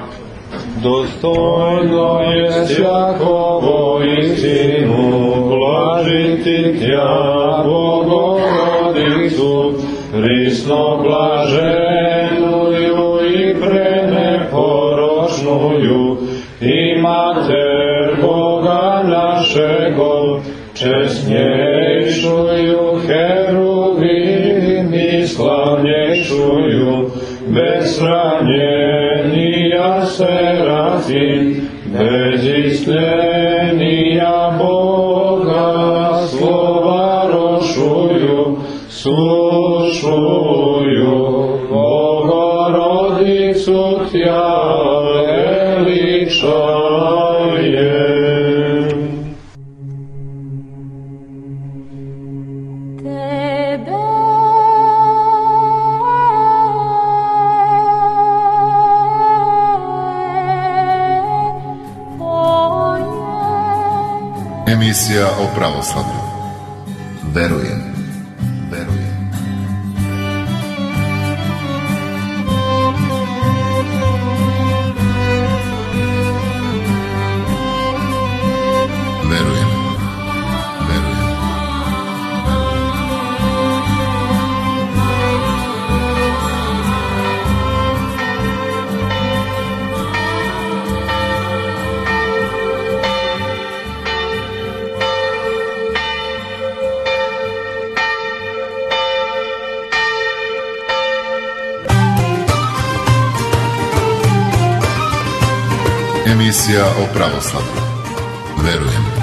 Dostojno je sjakovo istinu blažiti tja, Bogorodicu, prisno blaženuju i preneporočnuju, i Mater česnjejšuju heruvimi, slavnjejšuju, besranjenija serafim, bezistlenija Boga, slova rošuju, slušuju, Bogorodicu tja veličajem. Emisija o pravoslavlju. Verujem. Emisija o pravoslavlju. Verujem.